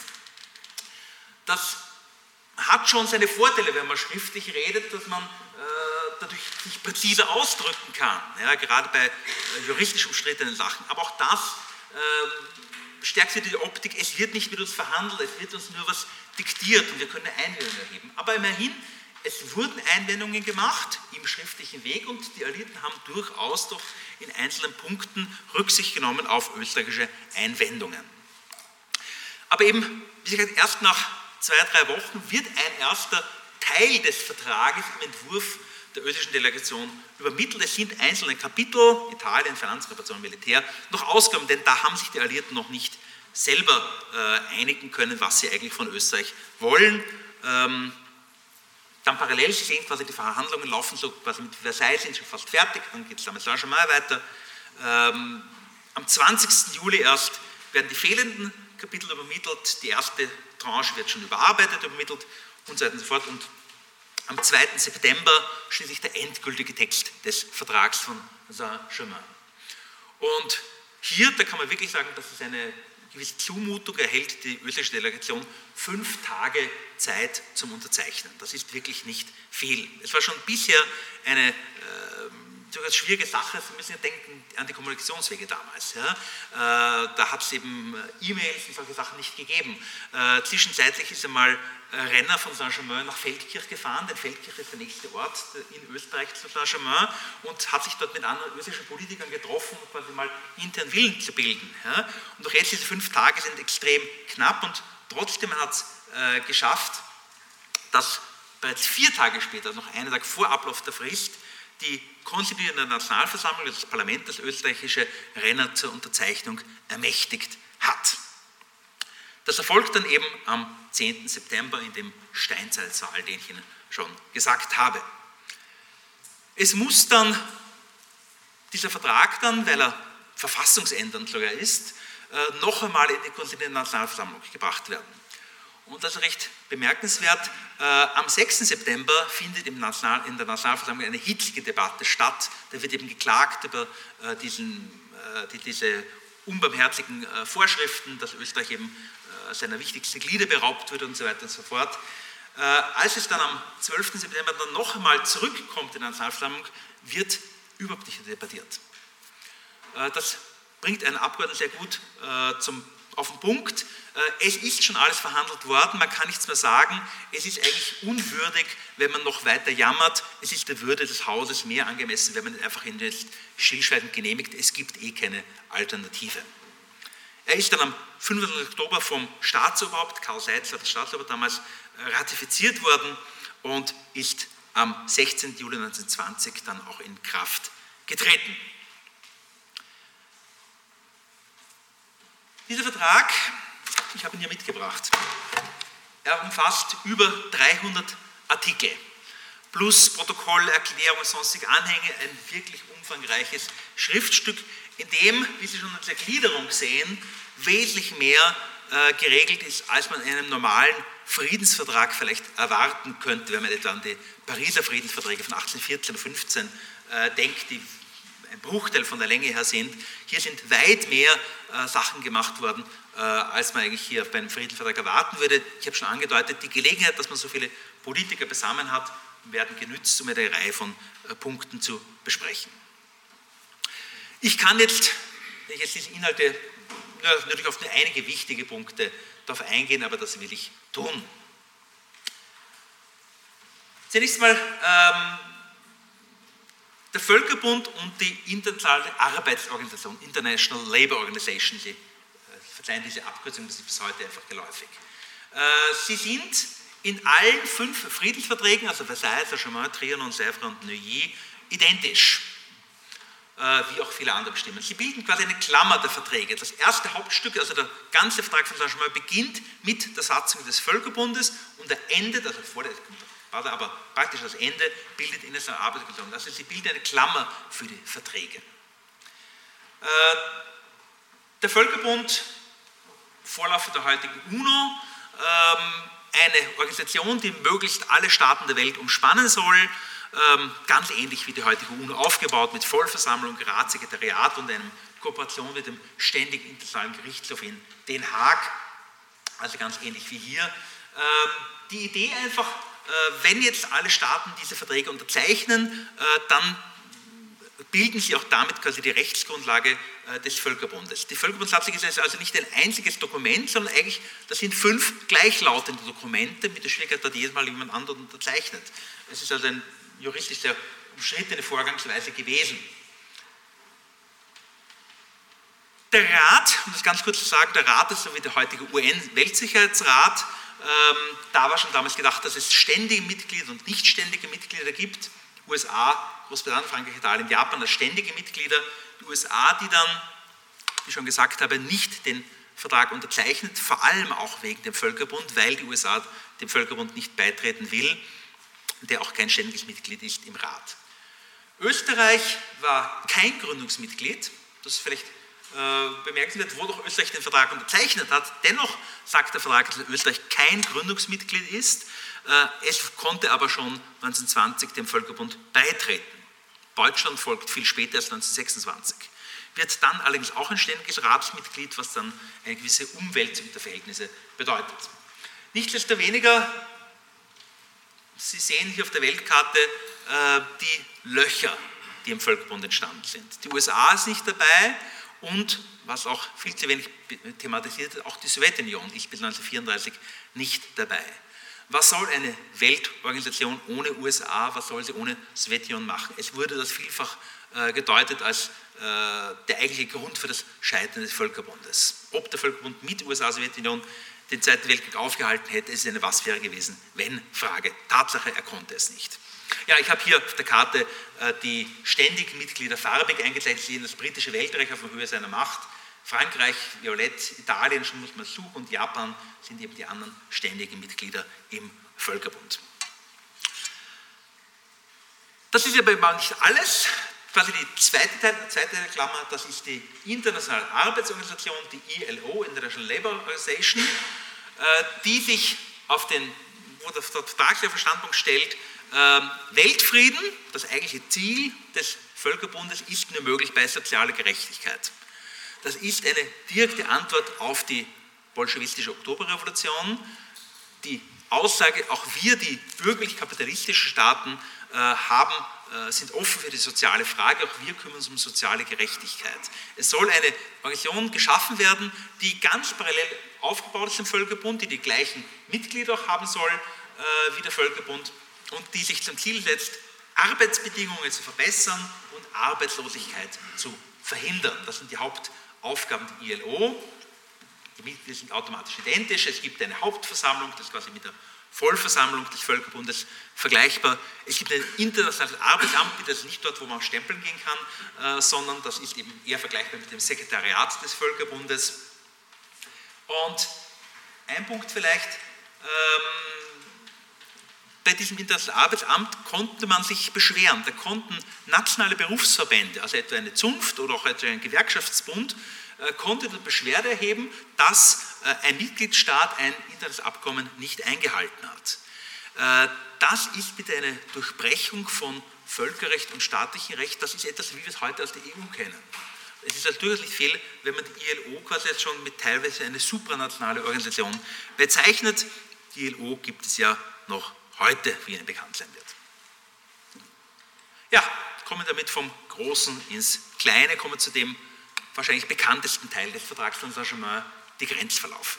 Das hat schon seine Vorteile, wenn man schriftlich redet, dass man äh, dadurch sich präziser ausdrücken kann, ja, gerade bei äh, juristisch umstrittenen Sachen. Aber auch das äh, stärkt wieder die Optik, es wird nicht mit uns verhandelt, es wird uns nur was diktiert und wir können Einwendungen erheben. Aber immerhin, es wurden Einwendungen gemacht im schriftlichen Weg und die Alliierten haben durchaus doch in einzelnen Punkten Rücksicht genommen auf österreichische Einwendungen. Aber eben, wie gesagt, erst nach zwei, drei Wochen wird ein erster Teil des Vertrages im Entwurf der österreichischen Delegation übermittelt. Es sind einzelne Kapitel, Italien, Finanzkooperation, Militär, noch ausgenommen, denn da haben sich die Alliierten noch nicht selber äh, einigen können, was sie eigentlich von Österreich wollen. Ähm, dann parallel, Sie sehen quasi, die Verhandlungen laufen so quasi mit Versailles, sind schon fast fertig, dann geht es dann mit Saint-Germain weiter. Ähm, am zwanzigsten Juli erst werden die fehlenden Kapitel übermittelt, die erste Tranche wird schon überarbeitet, übermittelt und so weiter und so fort. Und am zweiten September schließlich der endgültige Text des Vertrags von Saint-Germain. Und hier, da kann man wirklich sagen, das ist eine gewisse Zumutung, erhält die österreichische Delegation fünf Tage Zeit zum Unterzeichnen. Das ist wirklich nicht viel. Es war schon bisher eine äh, durchaus schwierige Sache. Sie müssen ja denken an die Kommunikationswege damals. Ja. Äh, da hat es eben E-Mails und solche Sachen nicht gegeben. Äh, zwischenzeitlich ist einmal äh, Renner von Saint-Germain nach Feldkirch gefahren, denn Feldkirch ist der nächste Ort in Österreich zu Saint-Germain und hat sich dort mit anderen österreichischen Politikern getroffen, um quasi mal intern Willen zu bilden. Ja. Und auch jetzt diese fünf Tage sind extrem knapp und trotzdem hat es äh, geschafft, dass bereits vier Tage später, noch einen Tag vor Ablauf der Frist, die konstituierende Nationalversammlung, das Parlament, das österreichische, Renner zur Unterzeichnung ermächtigt hat. Das erfolgt dann eben am zehnten September in dem Steinzeitsaal, den ich Ihnen schon gesagt habe. Es muss dann, dieser Vertrag dann, weil er verfassungsändernd sogar ist, noch einmal in die konstituierende Nationalversammlung gebracht werden. Und das ist recht bemerkenswert. Äh, am sechsten September findet im National, in der Nationalversammlung eine hitzige Debatte statt. Da wird eben geklagt über äh, diesen, äh, die, diese unbarmherzigen äh, Vorschriften, dass Österreich eben äh, seiner wichtigsten Glieder beraubt wird und so weiter und so fort. Äh, als es dann am zwölften September dann noch einmal zurückkommt in der Nationalversammlung, wird überhaupt nicht debattiert. Äh, das bringt einen Abgeordneten sehr gut äh, zum, auf den Punkt. Es ist schon alles verhandelt worden, man kann nichts mehr sagen. Es ist eigentlich unwürdig, wenn man noch weiter jammert. Es ist der Würde des Hauses mehr angemessen, wenn man einfach in das Stillschweigend genehmigt. Es gibt eh keine Alternative. Er ist dann am fünfzehnten Oktober vom Staatsoberhaupt, Karl Seitz war das Staatsoberhaupt damals, ratifiziert worden und ist am sechzehnten Juli neunzehnhundertzwanzig dann auch in Kraft getreten. Dieser Vertrag, ich habe ihn hier mitgebracht, er umfasst über dreihundert Artikel, plus Protokoll, Erklärung, sonstige Anhänge, ein wirklich umfangreiches Schriftstück, in dem, wie Sie schon in der Gliederung sehen, wesentlich mehr äh, geregelt ist, als man in einem normalen Friedensvertrag vielleicht erwarten könnte, wenn man etwa an die Pariser Friedensverträge von achtzehnhundertvierzehn oder fünfzehn äh, denkt, die ein Bruchteil von der Länge her sind. Hier sind weit mehr äh, Sachen gemacht worden, äh, als man eigentlich hier beim Friedensvertrag erwarten würde. Ich habe schon angedeutet, die Gelegenheit, dass man so viele Politiker beisammen hat, werden genützt, um eine Reihe von äh, Punkten zu besprechen. Ich kann jetzt, wenn ich jetzt diese Inhalte, ja, natürlich auf nur einige wichtige Punkte darauf eingehen, aber das will ich tun. Zunächst mal ähm, der Völkerbund und die internationale Arbeitsorganisation, International Labour Organization, Sie äh, verzeihen diese Abkürzung, das ist bis heute einfach geläufig. Äh, sie sind in allen fünf Friedensverträgen, also Versailles, Saint-Germain, Trianon, Sèvres und Neuilly, identisch, äh, wie auch viele andere Bestimmungen. Sie bilden quasi eine Klammer der Verträge. Das erste Hauptstück, also der ganze Vertrag von Saint-Germain, beginnt mit der Satzung des Völkerbundes und er endet, also vor der aber praktisch das Ende bildet internationale Arbeitsorganisation. Also sie bilden eine Klammer für die Verträge. Der Völkerbund, Vorläufer der heutigen UNO, eine Organisation, die möglichst alle Staaten der Welt umspannen soll, ganz ähnlich wie die heutige UNO aufgebaut, mit Vollversammlung, Ratssekretariat und einer Kooperation mit dem Ständigen Internationalen Gerichtshof in Den Haag, also ganz ähnlich wie hier. Die Idee einfach, wenn jetzt alle Staaten diese Verträge unterzeichnen, dann bilden sie auch damit quasi die Rechtsgrundlage des Völkerbundes. Die Völkerbundssatzung ist also nicht ein einziges Dokument, sondern eigentlich, das sind fünf gleichlautende Dokumente, mit der Schwierigkeit, dass jedes Mal jemand anderes unterzeichnet. Es ist also eine juristisch sehr umstrittene Vorgangsweise gewesen. Der Rat, um das ganz kurz zu sagen, der Rat ist so wie der heutige U N-Weltsicherheitsrat. Ähm, da war schon damals gedacht, dass es ständige Mitglieder und nicht ständige Mitglieder gibt. U S A, Großbritannien, Frankreich, Italien, Japan als ständige Mitglieder. Die U S A, die dann, wie ich schon gesagt habe, nicht den Vertrag unterzeichnet, vor allem auch wegen dem Völkerbund, weil die U S A dem Völkerbund nicht beitreten will, der auch kein ständiges Mitglied ist im Rat. Österreich war kein Gründungsmitglied, das ist vielleicht äh, bemerkenswert, wo doch Österreich den Vertrag unterzeichnet hat. Dennoch sagt der Vertrag, dass Österreich kein Gründungsmitglied ist. Äh, es konnte aber schon neunzehnhundertzwanzig dem Völkerbund beitreten. Deutschland folgt viel später als neunzehnhundertsechsundzwanzig. Wird dann allerdings auch ein ständiges Ratsmitglied, was dann eine gewisse Umwälzung der Verhältnisse bedeutet. Nichtsdestoweniger, Sie sehen hier auf der Weltkarte äh, die Löcher, die im Völkerbund entstanden sind. Die U S A ist nicht dabei und, was auch viel zu wenig thematisiert wird, auch die Sowjetunion ist bis neunzehnhundertvierunddreißig nicht dabei. Was soll eine Weltorganisation ohne U S A, was soll sie ohne Sowjetunion machen? Es wurde das vielfach äh, gedeutet als äh, der eigentliche Grund für das Scheitern des Völkerbundes. Ob der Völkerbund mit U S A, Sowjetunion den Zweiten Weltkrieg aufgehalten hätte, ist eine Was wäre gewesen, wenn Frage. Tatsache, er konnte es nicht. Ja, ich habe hier auf der Karte äh, die ständigen Mitglieder farbig eingezeichnet. Sie sehen das britische Weltreich auf der Höhe seiner Macht. Frankreich, violett, Italien, schon muss man suchen, und Japan sind eben die anderen ständigen Mitglieder im Völkerbund. Das ist aber nicht alles. Quasi die zweite Teil, die zweite Klammer, das ist die Internationale Arbeitsorganisation, die I L O, International Labour Organization. die sich auf den, wo der Vertrag der Standpunkt stellt, Weltfrieden, das eigentliche Ziel des Völkerbundes, ist nur möglich bei sozialer Gerechtigkeit. Das ist eine direkte Antwort auf die bolschewistische Oktoberrevolution. Die Aussage, auch wir, die bürgerlich-kapitalistischen Staaten, äh, haben, äh, sind offen für die soziale Frage, auch wir kümmern uns um soziale Gerechtigkeit. Es soll eine Organisation geschaffen werden, die ganz parallel aufgebaut ist im Völkerbund, die die gleichen Mitglieder auch haben soll äh, wie der Völkerbund und die sich zum Ziel setzt, Arbeitsbedingungen zu verbessern und Arbeitslosigkeit zu verhindern. Das sind die Hauptaufgaben der I L O. Die Mitglieder sind automatisch identisch. Es gibt eine Hauptversammlung, das ist quasi mit der Vollversammlung des Völkerbundes vergleichbar. Es gibt ein internationales Arbeitsamt, das ist nicht dort, wo man stempeln gehen kann, äh, sondern das ist eben eher vergleichbar mit dem Sekretariat des Völkerbundes. Und ein Punkt vielleicht, ähm, bei diesem internationalen Arbeitsamt konnte man sich beschweren. Da konnten nationale Berufsverbände, also etwa eine Zunft oder auch etwa ein Gewerkschaftsbund, äh, konnte die Beschwerde erheben, dass äh, ein Mitgliedstaat ein internationales Abkommen nicht eingehalten hat. Äh, das ist bitte eine Durchbrechung von Völkerrecht und staatlichem Recht. Das ist etwas, wie wir es heute aus der E U kennen. Es ist natürlich nicht viel, wenn man die I L O quasi jetzt schon mit teilweise eine supranationale Organisation bezeichnet. Die I L O gibt es ja noch heute, wie Ihnen bekannt sein wird. Ja, kommen wir damit vom Großen ins Kleine, kommen wir zu dem wahrscheinlich bekanntesten Teil des Vertrags von Saint-Germain, die Grenzverläufe.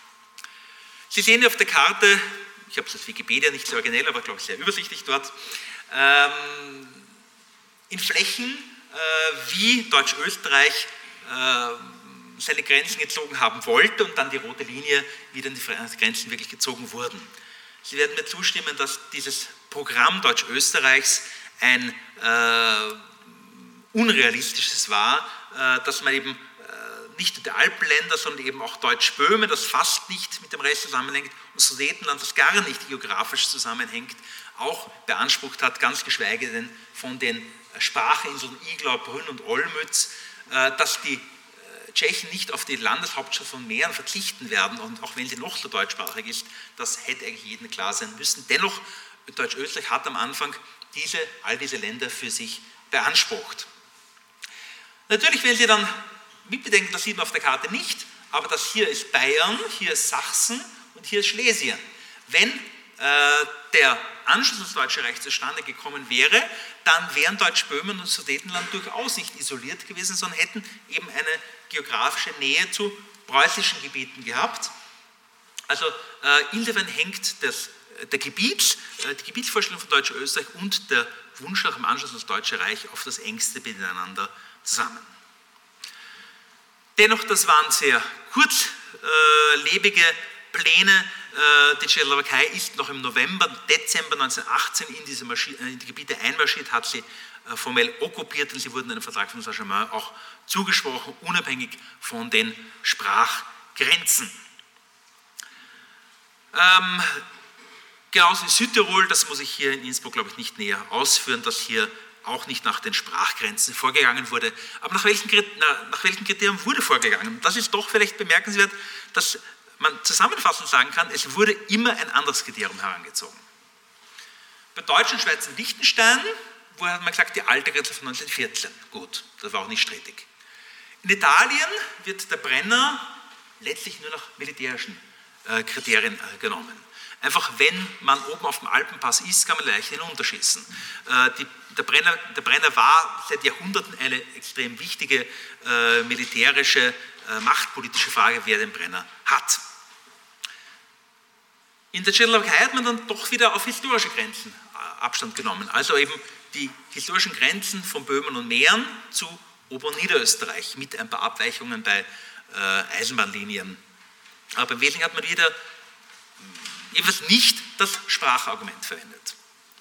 Sie sehen auf der Karte, ich habe es als Wikipedia nicht so originell, aber glaube ich sehr übersichtlich dort, ähm, in Flächen, äh, wie Deutsch-Österreich äh, seine Grenzen gezogen haben wollte und dann die rote Linie, wie dann die Grenzen wirklich gezogen wurden. Sie werden mir zustimmen, dass dieses Programm Deutsch-Österreichs ein äh, unrealistisches war, äh, dass man eben äh, nicht nur die Alpenländer, sondern eben auch Deutsch-Böhmen, das fast nicht mit dem Rest zusammenhängt, und Sudetenland, das gar nicht geografisch zusammenhängt, auch beansprucht hat, ganz geschweige denn von den Sprachinseln Iglau, Brünn und Olmütz, äh, dass die Tschechen nicht auf die Landeshauptstadt von Mähren verzichten werden, und auch wenn sie noch so deutschsprachig ist, das hätte eigentlich jedem klar sein müssen. Dennoch, Deutsch-Österreich hat am Anfang diese, all diese Länder für sich beansprucht. Natürlich, wenn Sie dann mitbedenken, das sieht man auf der Karte nicht, aber das hier ist Bayern, hier ist Sachsen und hier ist Schlesien. Wenn äh, der Anschluss ans Deutsche Reich zustande gekommen wäre, dann wären Deutsch-Böhmen und Sudetenland durchaus nicht isoliert gewesen, sondern hätten eben eine geografische Nähe zu preußischen Gebieten gehabt. Also äh, insofern hängt das, der Gebiets, äh, die Gebietsvorstellung von Deutsch-Österreich und der Wunsch nach dem Anschluss ans Deutsche Reich auf das engste miteinander zusammen. Dennoch, das waren sehr kurzlebige Pläne. Die Tschechoslowakei ist noch im November, Dezember neunzehnhundertachtzehn in diese Marschi- in die Gebiete einmarschiert, hat sie formell okkupiert und sie wurden in dem Vertrag von Saint-Germain auch zugesprochen, unabhängig von den Sprachgrenzen. Ähm, genauso wie Südtirol, das muss ich hier in Innsbruck, glaube ich, nicht näher ausführen, dass hier auch nicht nach den Sprachgrenzen vorgegangen wurde. Aber nach welchen, nach welchen Kriterien wurde vorgegangen? Das ist doch vielleicht bemerkenswert, dass man zusammenfassend sagen kann, es wurde immer ein anderes Kriterium herangezogen. Bei Deutsch und Schweiz und Liechtenstein wurde, hat man gesagt, die alte Grenze von neunzehnhundertvierzehn. Gut, das war auch nicht strittig. In Italien wird der Brenner letztlich nur nach militärischen äh, Kriterien äh, genommen. Einfach, wenn man oben auf dem Alpenpass ist, kann man leicht hinunterschießen. Äh, die, der, Brenner, der Brenner war seit Jahrhunderten eine extrem wichtige äh, militärische, äh, machtpolitische Frage, wer den Brenner hat. In der Tschechoslowakei hat man dann doch wieder auf historische Grenzen äh, Abstand genommen. Also eben die historischen Grenzen von Böhmen und Mähren zu Ober- und Niederösterreich mit ein paar Abweichungen bei äh, Eisenbahnlinien. Aber im Wesentlichen hat man wieder jedenfalls nicht das Sprachargument verwendet.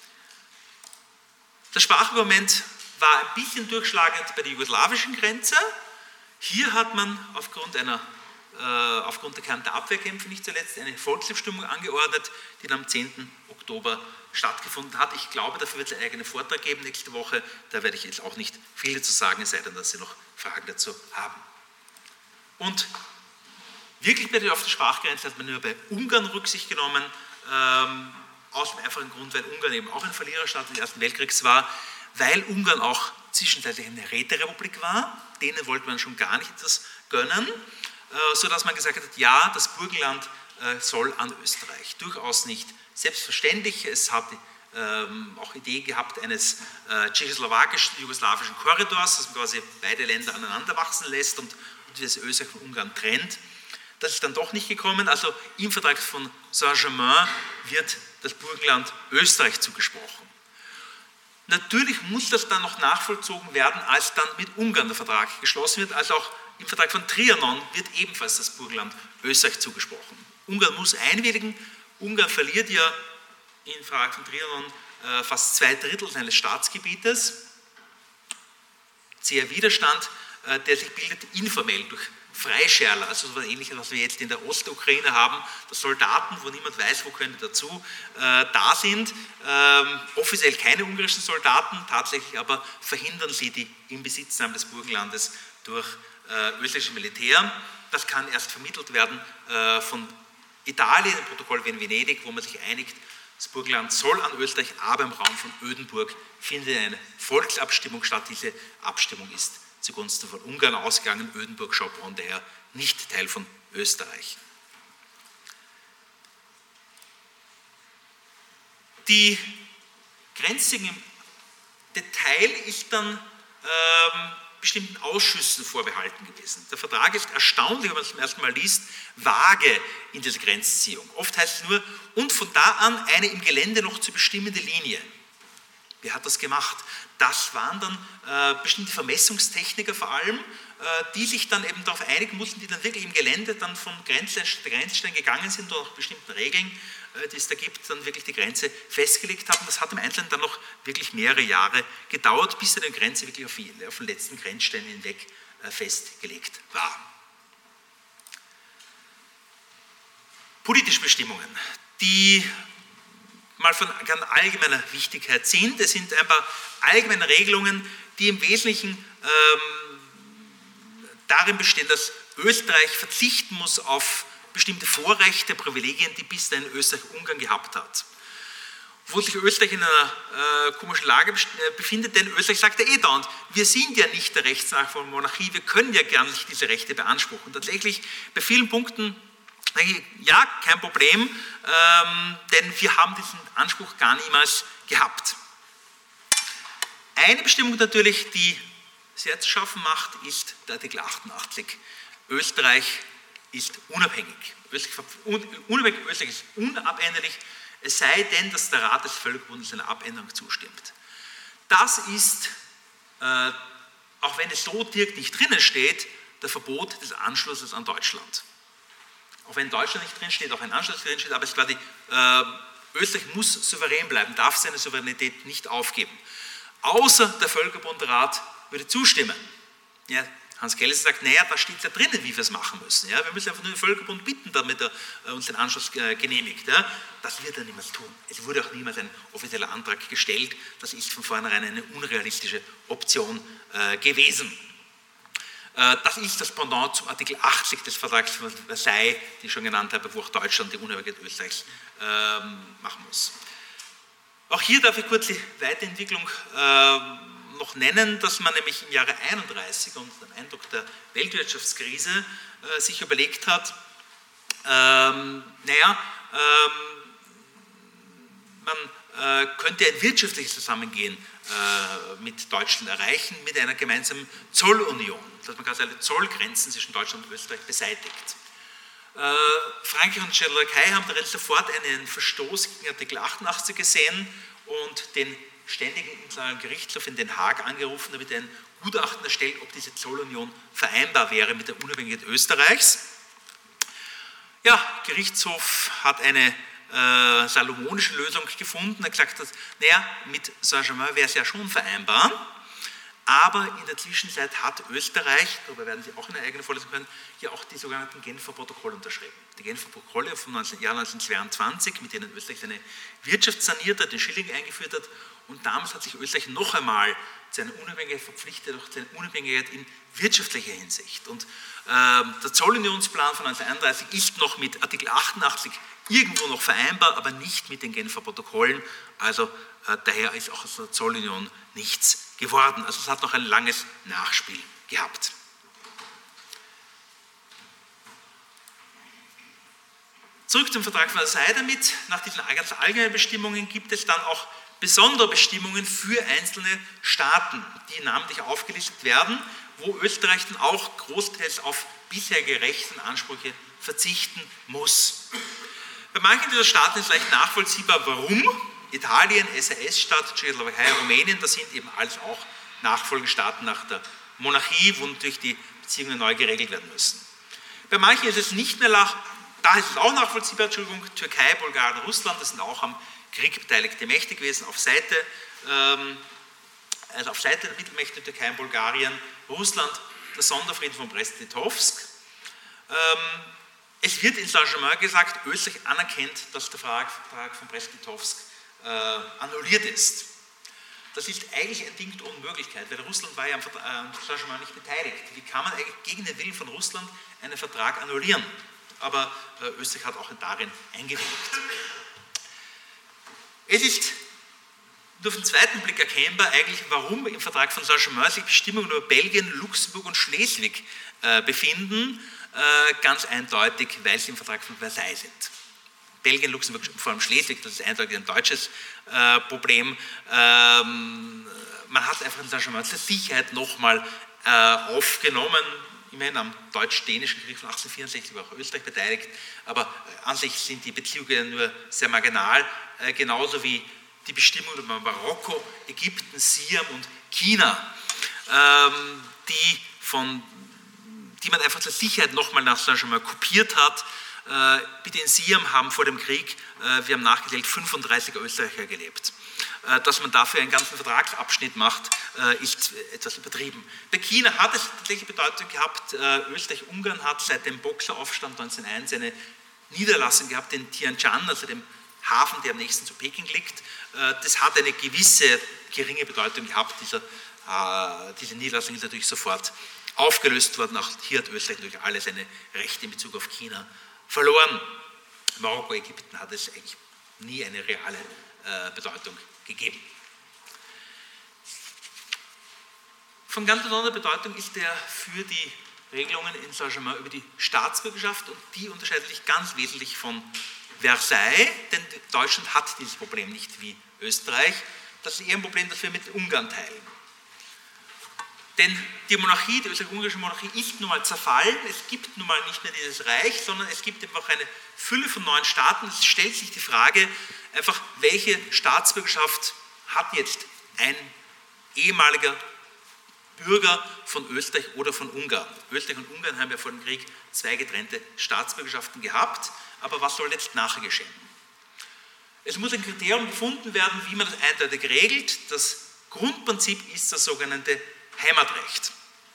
Das Sprachargument war ein bisschen durchschlagend bei der jugoslawischen Grenze. Hier hat man aufgrund, einer, äh, aufgrund der Kärntner Abwehrkämpfe nicht zuletzt eine Volksabstimmung angeordnet, die dann am zehnten Oktober stattgefunden hat. Ich glaube, dafür wird es einen eigenen Vortrag geben nächste Woche. Da werde ich jetzt auch nicht viel dazu sagen, es sei denn, dass Sie noch Fragen dazu haben. Und Wirklich bei auf der Sprachgrenze hat man nur bei Ungarn Rücksicht genommen, ähm, aus dem einfachen Grund, weil Ungarn eben auch ein Verliererstaat des Ersten Weltkriegs war, weil Ungarn auch zwischenzeitlich eine Räterepublik war, denen wollte man schon gar nicht etwas gönnen, äh, sodass man gesagt hat, ja, das Burgenland äh, soll an Österreich. Durchaus nicht selbstverständlich, es hat ähm, auch Idee gehabt eines äh, tschechoslowakischen-jugoslawischen Korridors, dass man quasi beide Länder aneinander wachsen lässt und, und das Österreich von Ungarn trennt. Das ist dann doch nicht gekommen, also im Vertrag von Saint-Germain wird das Burgenland Österreich zugesprochen. Natürlich muss das dann noch nachvollzogen werden, als dann mit Ungarn der Vertrag geschlossen wird, also auch im Vertrag von Trianon wird ebenfalls das Burgenland Österreich zugesprochen. Ungarn muss einwilligen, Ungarn verliert ja im Vertrag von Trianon äh, fast zwei Drittel seines Staatsgebietes. Zäher Widerstand, äh, der sich bildet informell durch Freischärler, also so etwas Ähnliches, was wir jetzt in der Ostukraine haben, dass Soldaten, wo niemand weiß, wo können dazu, äh, da sind. Ähm, offiziell keine ungarischen Soldaten, tatsächlich aber verhindern sie die Inbesitznahme des Burgenlandes durch äh, österreichisches Militär. Das kann erst vermittelt werden äh, von Italien, im Protokoll wie in Venedig, wo man sich einigt, das Burgenland soll an Österreich, aber im Raum von Ödenburg findet eine Volksabstimmung statt. Diese Abstimmung ist zugunsten von Ungarn ausgegangen, Ödenburg-Schaubronn daher nicht Teil von Österreich. Die Grenzziehung im Detail ist dann ähm, bestimmten Ausschüssen vorbehalten gewesen. Der Vertrag ist erstaunlich, wenn man es zum ersten Mal liest, vage in dieser Grenzziehung. Oft heißt es nur, und von da an eine im Gelände noch zu bestimmende Linie. Wer hat das gemacht? Das waren dann äh, bestimmte Vermessungstechniker vor allem, äh, die sich dann eben darauf einigen mussten, die dann wirklich im Gelände dann von Grenzstein zu Grenzstein gegangen sind und nach bestimmten Regeln, äh, die es da gibt, dann wirklich die Grenze festgelegt haben. Das hat im Einzelnen dann noch wirklich mehrere Jahre gedauert, bis dann die Grenze wirklich auf, auf den letzten Grenzstein hinweg äh, festgelegt war. Politische Bestimmungen, die mal von ganz allgemeiner Wichtigkeit sind. Es sind ein paar allgemeine Regelungen, die im Wesentlichen ähm, darin bestehen, dass Österreich verzichten muss auf bestimmte Vorrechte, Privilegien, die bis dahin Österreich-Ungarn gehabt hat. Wo sich Österreich in einer äh, komischen Lage befindet, denn Österreich sagt ja eh dauernd, wir sind ja nicht der Rechtsnachfolger von Monarchie, wir können ja gar nicht diese Rechte beanspruchen. Tatsächlich bei vielen Punkten ja, kein Problem, ähm, denn wir haben diesen Anspruch gar niemals gehabt. Eine Bestimmung natürlich, die sehr zu schaffen macht, ist der Artikel achtundachtzig. Österreich ist unabhängig. Österreich, unabhängig. Österreich ist unabänderlich, es sei denn, dass der Rat des Völkerbundes einer Abänderung zustimmt. Das ist, äh, auch wenn es so direkt nicht drinnen steht, der Verbot des Anschlusses an Deutschland. Auch wenn Deutschland nicht drinsteht, auch ein Anschluss drinsteht, aber es ist quasi, äh, Österreich muss souverän bleiben, darf seine Souveränität nicht aufgeben. Außer der Völkerbundrat würde zustimmen. Ja, Hans Kelsen sagt, naja, da steht ja drinnen, wie wir es machen müssen. Ja, wir müssen einfach nur den Völkerbund bitten, damit er äh, uns den Anschluss äh, genehmigt. Ja, das wird er niemals tun. Es wurde auch niemals ein offizieller Antrag gestellt. Das ist von vornherein eine unrealistische Option äh, gewesen. Das ist das Pendant zum Artikel achtzig des Vertrags von Versailles, den ich schon genannt habe, wo auch Deutschland die Unabhängigkeit Österreichs ähm, machen muss. Auch hier darf ich kurz die Weiterentwicklung äh, noch nennen, dass man nämlich im Jahre einunddreißig unter dem Eindruck der Weltwirtschaftskrise äh, sich überlegt hat, ähm, naja, ähm, man äh, könnte ein wirtschaftliches Zusammengehen äh, mit Deutschland erreichen, mit einer gemeinsamen Zollunion, dass man quasi alle Zollgrenzen zwischen Deutschland und Österreich beseitigt. Äh, Frankreich und die Tschechoslowakei haben darin sofort einen Verstoß gegen Artikel achtundachtzig gesehen und den Ständigen Internationalen Gerichtshof in Den Haag angerufen, damit er ein Gutachten erstellt, ob diese Zollunion vereinbar wäre mit der Unabhängigkeit Österreichs. Ja, Gerichtshof hat eine äh, salomonische Lösung gefunden, er hat gesagt, dass, naja, mit Saint-Germain wäre es ja schon vereinbar, Aber in der Zwischenzeit hat Österreich, darüber werden Sie auch in der eigenen Vorlesung hören, ja auch die sogenannten Genfer Protokolle unterschrieben. Die Genfer Protokolle vom Jahr neunzehnhundertzweiundzwanzig, mit denen Österreich seine Wirtschaft saniert hat, den Schilling eingeführt hat. Und damals hat sich Österreich noch einmal zu einer Unabhängigkeit verpflichtet, auch zu einer Unabhängigkeit in wirtschaftlicher Hinsicht. Und äh, der Zollunionsplan von neunzehnhunderteinunddreißig ist noch mit Artikel achtundachtzig irgendwo noch vereinbar, aber nicht mit den Genfer Protokollen. Also äh, daher ist auch aus der Zollunion nichts geworden. Also es hat noch ein langes Nachspiel gehabt. Zurück zum Vertrag von Versailles damit. Nach diesen ganz allgemeinen Bestimmungen gibt es dann auch besondere Bestimmungen für einzelne Staaten, die namentlich aufgelistet werden, wo Österreich dann auch großteils auf bisherige Rechte und Ansprüche verzichten muss. Bei manchen dieser Staaten ist leicht nachvollziehbar, warum. Italien, S R S-Staat, Tschechoslowakei, Rumänien, das sind eben alles auch Nachfolgestaaten nach der Monarchie, wo natürlich die Beziehungen neu geregelt werden müssen. Bei manchen ist es nicht mehr nach, da ist es auch nachvollziehbar, Entschuldigung, Türkei, Bulgarien, Russland, das sind auch am Krieg beteiligte Mächte gewesen, auf Seite, ähm, also auf Seite der Mittelmächte Türkei und Bulgarien, Russland, der Sonderfrieden von Brest-Litovsk. Ähm, es wird in Saint-Germain gesagt, Österreich anerkennt, dass der Vertrag von Brest-Litovsk äh, annulliert ist. Das ist eigentlich ein Ding der Unmöglichkeit, weil Russland war ja am Saint-Germain nicht beteiligt. Wie kann man eigentlich gegen den Willen von Russland einen Vertrag annullieren? Aber äh, Österreich hat auch darin eingewilligt. Es ist nur auf den zweiten Blick erkennbar eigentlich, warum im Vertrag von Saint-Germain sich Bestimmungen über Belgien, Luxemburg und Schleswig äh, befinden. Äh, ganz eindeutig, weil sie im Vertrag von Versailles sind. Belgien, Luxemburg, vor allem Schleswig, das ist eindeutig ein deutsches äh, Problem. Ähm, man hat einfach in Saint-Germain zur Sicherheit nochmal äh, aufgenommen. Immerhin am deutsch-dänischen Krieg von achtzehnhundertvierundsechzig war auch Österreich beteiligt, aber äh, an sich sind die Beziehungen nur sehr marginal, äh, genauso wie die Bestimmungen über Marokko, Ägypten, Siam und China, ähm, die, von, die man einfach zur Sicherheit nochmal nach Saint-Germain kopiert hat. Äh, bitte in Siam haben vor dem Krieg, äh, wir haben nachgezählt, fünfunddreißig Österreicher gelebt. Äh, dass man dafür einen ganzen Vertragsabschnitt macht, äh, ist etwas übertrieben. Bei China hat es tatsächlich Bedeutung gehabt, äh, Österreich-Ungarn hat seit dem Boxeraufstand neunzehnhunderteins eine Niederlassung gehabt in Tianjin, also dem Hafen, der am nächsten zu Peking liegt. Äh, das hat eine gewisse geringe Bedeutung gehabt. Dieser, äh, diese Niederlassung ist natürlich sofort aufgelöst worden. Auch hier hat Österreich natürlich alle seine Rechte in Bezug auf China verloren. Marokko, Ägypten hat es eigentlich nie eine reale äh, Bedeutung gegeben. Von ganz besonderer Bedeutung ist der für die Regelungen in Saint-Germain über die Staatsbürgerschaft, und die unterscheidet sich ganz wesentlich von Versailles, denn Deutschland hat dieses Problem nicht wie Österreich. Das ist eher ein Problem, das wir mit Ungarn teilen. Denn die Monarchie, die österreich-ungarische Monarchie ist nun mal zerfallen, es gibt nun mal nicht mehr dieses Reich, sondern es gibt einfach eine Fülle von neuen Staaten. Es stellt sich die Frage, einfach, welche Staatsbürgerschaft hat jetzt ein ehemaliger Bürger von Österreich oder von Ungarn. Österreich und Ungarn haben ja vor dem Krieg zwei getrennte Staatsbürgerschaften gehabt, aber was soll jetzt nachher geschehen? Es muss ein Kriterium gefunden werden, wie man das eindeutig regelt. Das Grundprinzip ist das sogenannte Heimatrecht.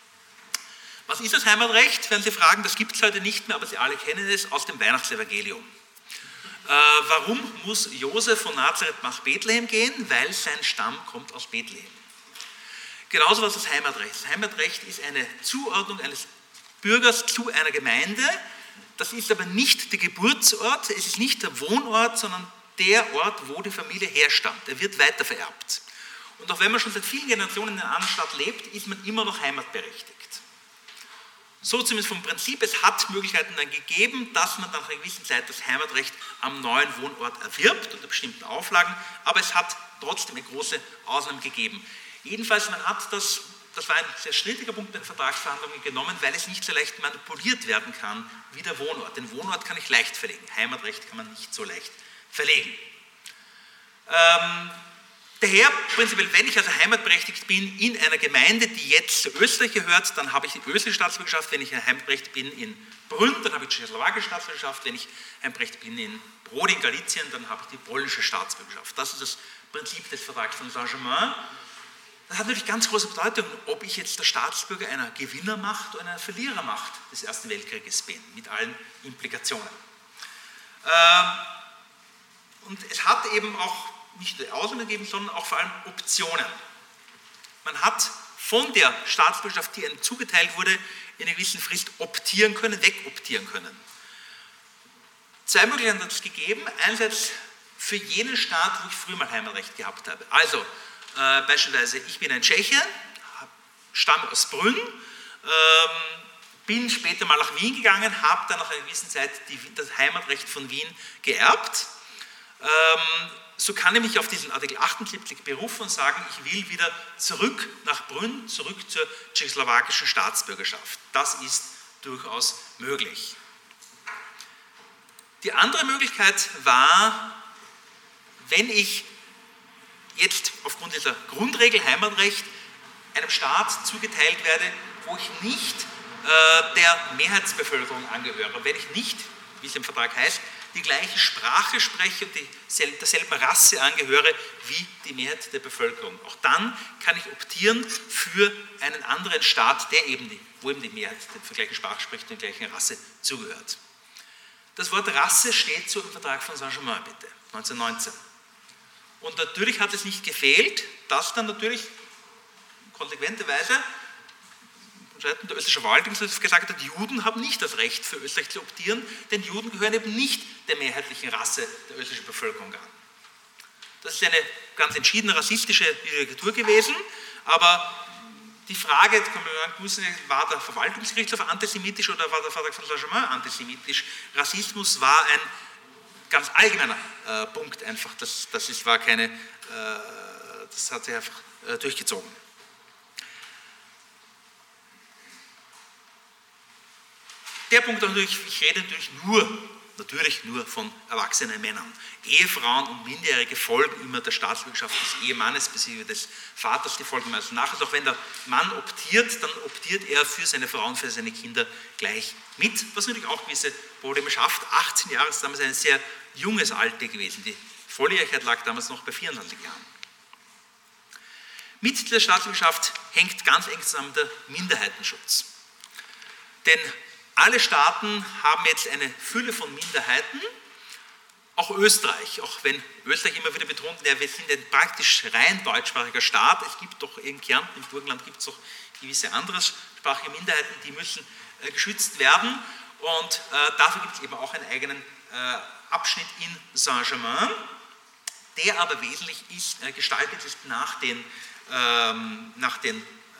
Was ist das Heimatrecht? Werden Sie fragen, das gibt es heute nicht mehr, aber Sie alle kennen es aus dem Weihnachtsevangelium. Äh, warum muss Josef von Nazareth nach Bethlehem gehen? Weil sein Stamm kommt aus Bethlehem. Genauso was das Heimatrecht. Das Heimatrecht ist eine Zuordnung eines Bürgers zu einer Gemeinde. Das ist aber nicht der Geburtsort, es ist nicht der Wohnort, sondern der Ort, wo die Familie herstammt. Er wird weitervererbt. Und auch wenn man schon seit vielen Generationen in einer anderen Stadt lebt, ist man immer noch heimatberechtigt. So zumindest vom Prinzip, es hat Möglichkeiten dann gegeben, dass man dann nach einer gewissen Zeit das Heimatrecht am neuen Wohnort erwirbt, unter bestimmten Auflagen, aber es hat trotzdem eine große Ausnahme gegeben. Jedenfalls, man hat das, das war ein sehr strittiger Punkt in den Vertragsverhandlungen genommen, weil es nicht so leicht manipuliert werden kann wie der Wohnort. Den Wohnort kann ich leicht verlegen, Heimatrecht kann man nicht so leicht verlegen. Ähm, Daher, prinzipiell, wenn ich also heimatberechtigt bin in einer Gemeinde, die jetzt zu Österreich gehört, dann habe ich die österreichische Staatsbürgerschaft. Wenn ich heimatberechtigt bin in Brünn, dann habe ich die tschechoslowakische Staatsbürgerschaft. Wenn ich heimatberechtigt bin in Brody in Galizien, dann habe ich die polnische Staatsbürgerschaft. Das ist das Prinzip des Vertrags von Saint-Germain. Das hat natürlich ganz große Bedeutung, ob ich jetzt der Staatsbürger einer Gewinnermacht oder einer Verlierermacht des Ersten Weltkrieges bin, mit allen Implikationen. Und es hat eben auch nicht nur Ausnahmen gegeben, sondern auch vor allem Optionen. Man hat von der Staatsbürgerschaft, die einem zugeteilt wurde, in einer gewissen Frist optieren können, wegoptieren können. Zwei Möglichkeiten hat es gegeben. Einerseits für jenen Staat, wo ich früher mal Heimatrecht gehabt habe. Also äh, beispielsweise, ich bin ein Tscheche, stamme aus Brünn, ähm, bin später mal nach Wien gegangen, habe dann nach einer gewissen Zeit die, das Heimatrecht von Wien geerbt. Ähm, so kann ich mich auf diesen Artikel achtundsiebzig berufen und sagen, ich will wieder zurück nach Brünn, zurück zur tschechoslowakischen Staatsbürgerschaft. Das ist durchaus möglich. Die andere Möglichkeit war, wenn ich jetzt aufgrund dieser Grundregel Heimatrecht einem Staat zugeteilt werde, wo ich nicht äh, der Mehrheitsbevölkerung angehöre, wenn ich nicht, wie es im Vertrag heißt, die gleiche Sprache spreche und die, derselben Rasse angehöre wie die Mehrheit der Bevölkerung. Auch dann kann ich optieren für einen anderen Staat, der eben die, wo eben die Mehrheit der gleichen Sprache spricht und der gleichen Rasse zugehört. Das Wort Rasse steht so im Vertrag von Saint-Germain, bitte, neunzehnhundertneunzehn. Und natürlich hat es nicht gefehlt, dass dann natürlich konsequenterweise der österreichische Verwaltungshof gesagt hat, Juden haben nicht das Recht für Österreich zu optieren, denn Juden gehören eben nicht der mehrheitlichen Rasse der österreichischen Bevölkerung an. Das ist eine ganz entschiedene rassistische Karikatur gewesen, aber die Frage, jetzt kann man sagen, war der Verwaltungsgerichtshof antisemitisch oder war der Vertrag von Saint-Germain antisemitisch? Rassismus war ein ganz allgemeiner äh, Punkt einfach, das, das ist, war keine, äh, das hat sich einfach äh, durchgezogen. Der Punkt natürlich, ich rede natürlich nur, natürlich nur von erwachsenen Männern. Ehefrauen und Minderjährige folgen immer der Staatsbürgerschaft des Ehemannes bzw. des Vaters, die folgen meistens nach. Also auch wenn der Mann optiert, dann optiert er für seine Frau und für seine Kinder gleich mit, was natürlich auch gewisse Probleme schafft. achtzehn Jahre ist damals ein sehr junges Alter gewesen. Die Volljährigkeit lag damals noch bei vierundzwanzig Jahren. Mit der Staatsbürgerschaft hängt ganz eng zusammen der Minderheitenschutz. Denn alle Staaten haben jetzt eine Fülle von Minderheiten, auch Österreich, auch wenn Österreich immer wieder betont, ja, wir sind ein praktisch rein deutschsprachiger Staat, es gibt doch in Kärnten, im Burgenland gibt es auch gewisse anderssprachige Minderheiten, die müssen äh, geschützt werden und äh, dafür gibt es eben auch einen eigenen äh, Abschnitt in Saint-Germain, der aber wesentlich ist, äh, gestaltet ist nach den, ähm, nach den,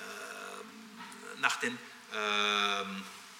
äh, nach den ähm,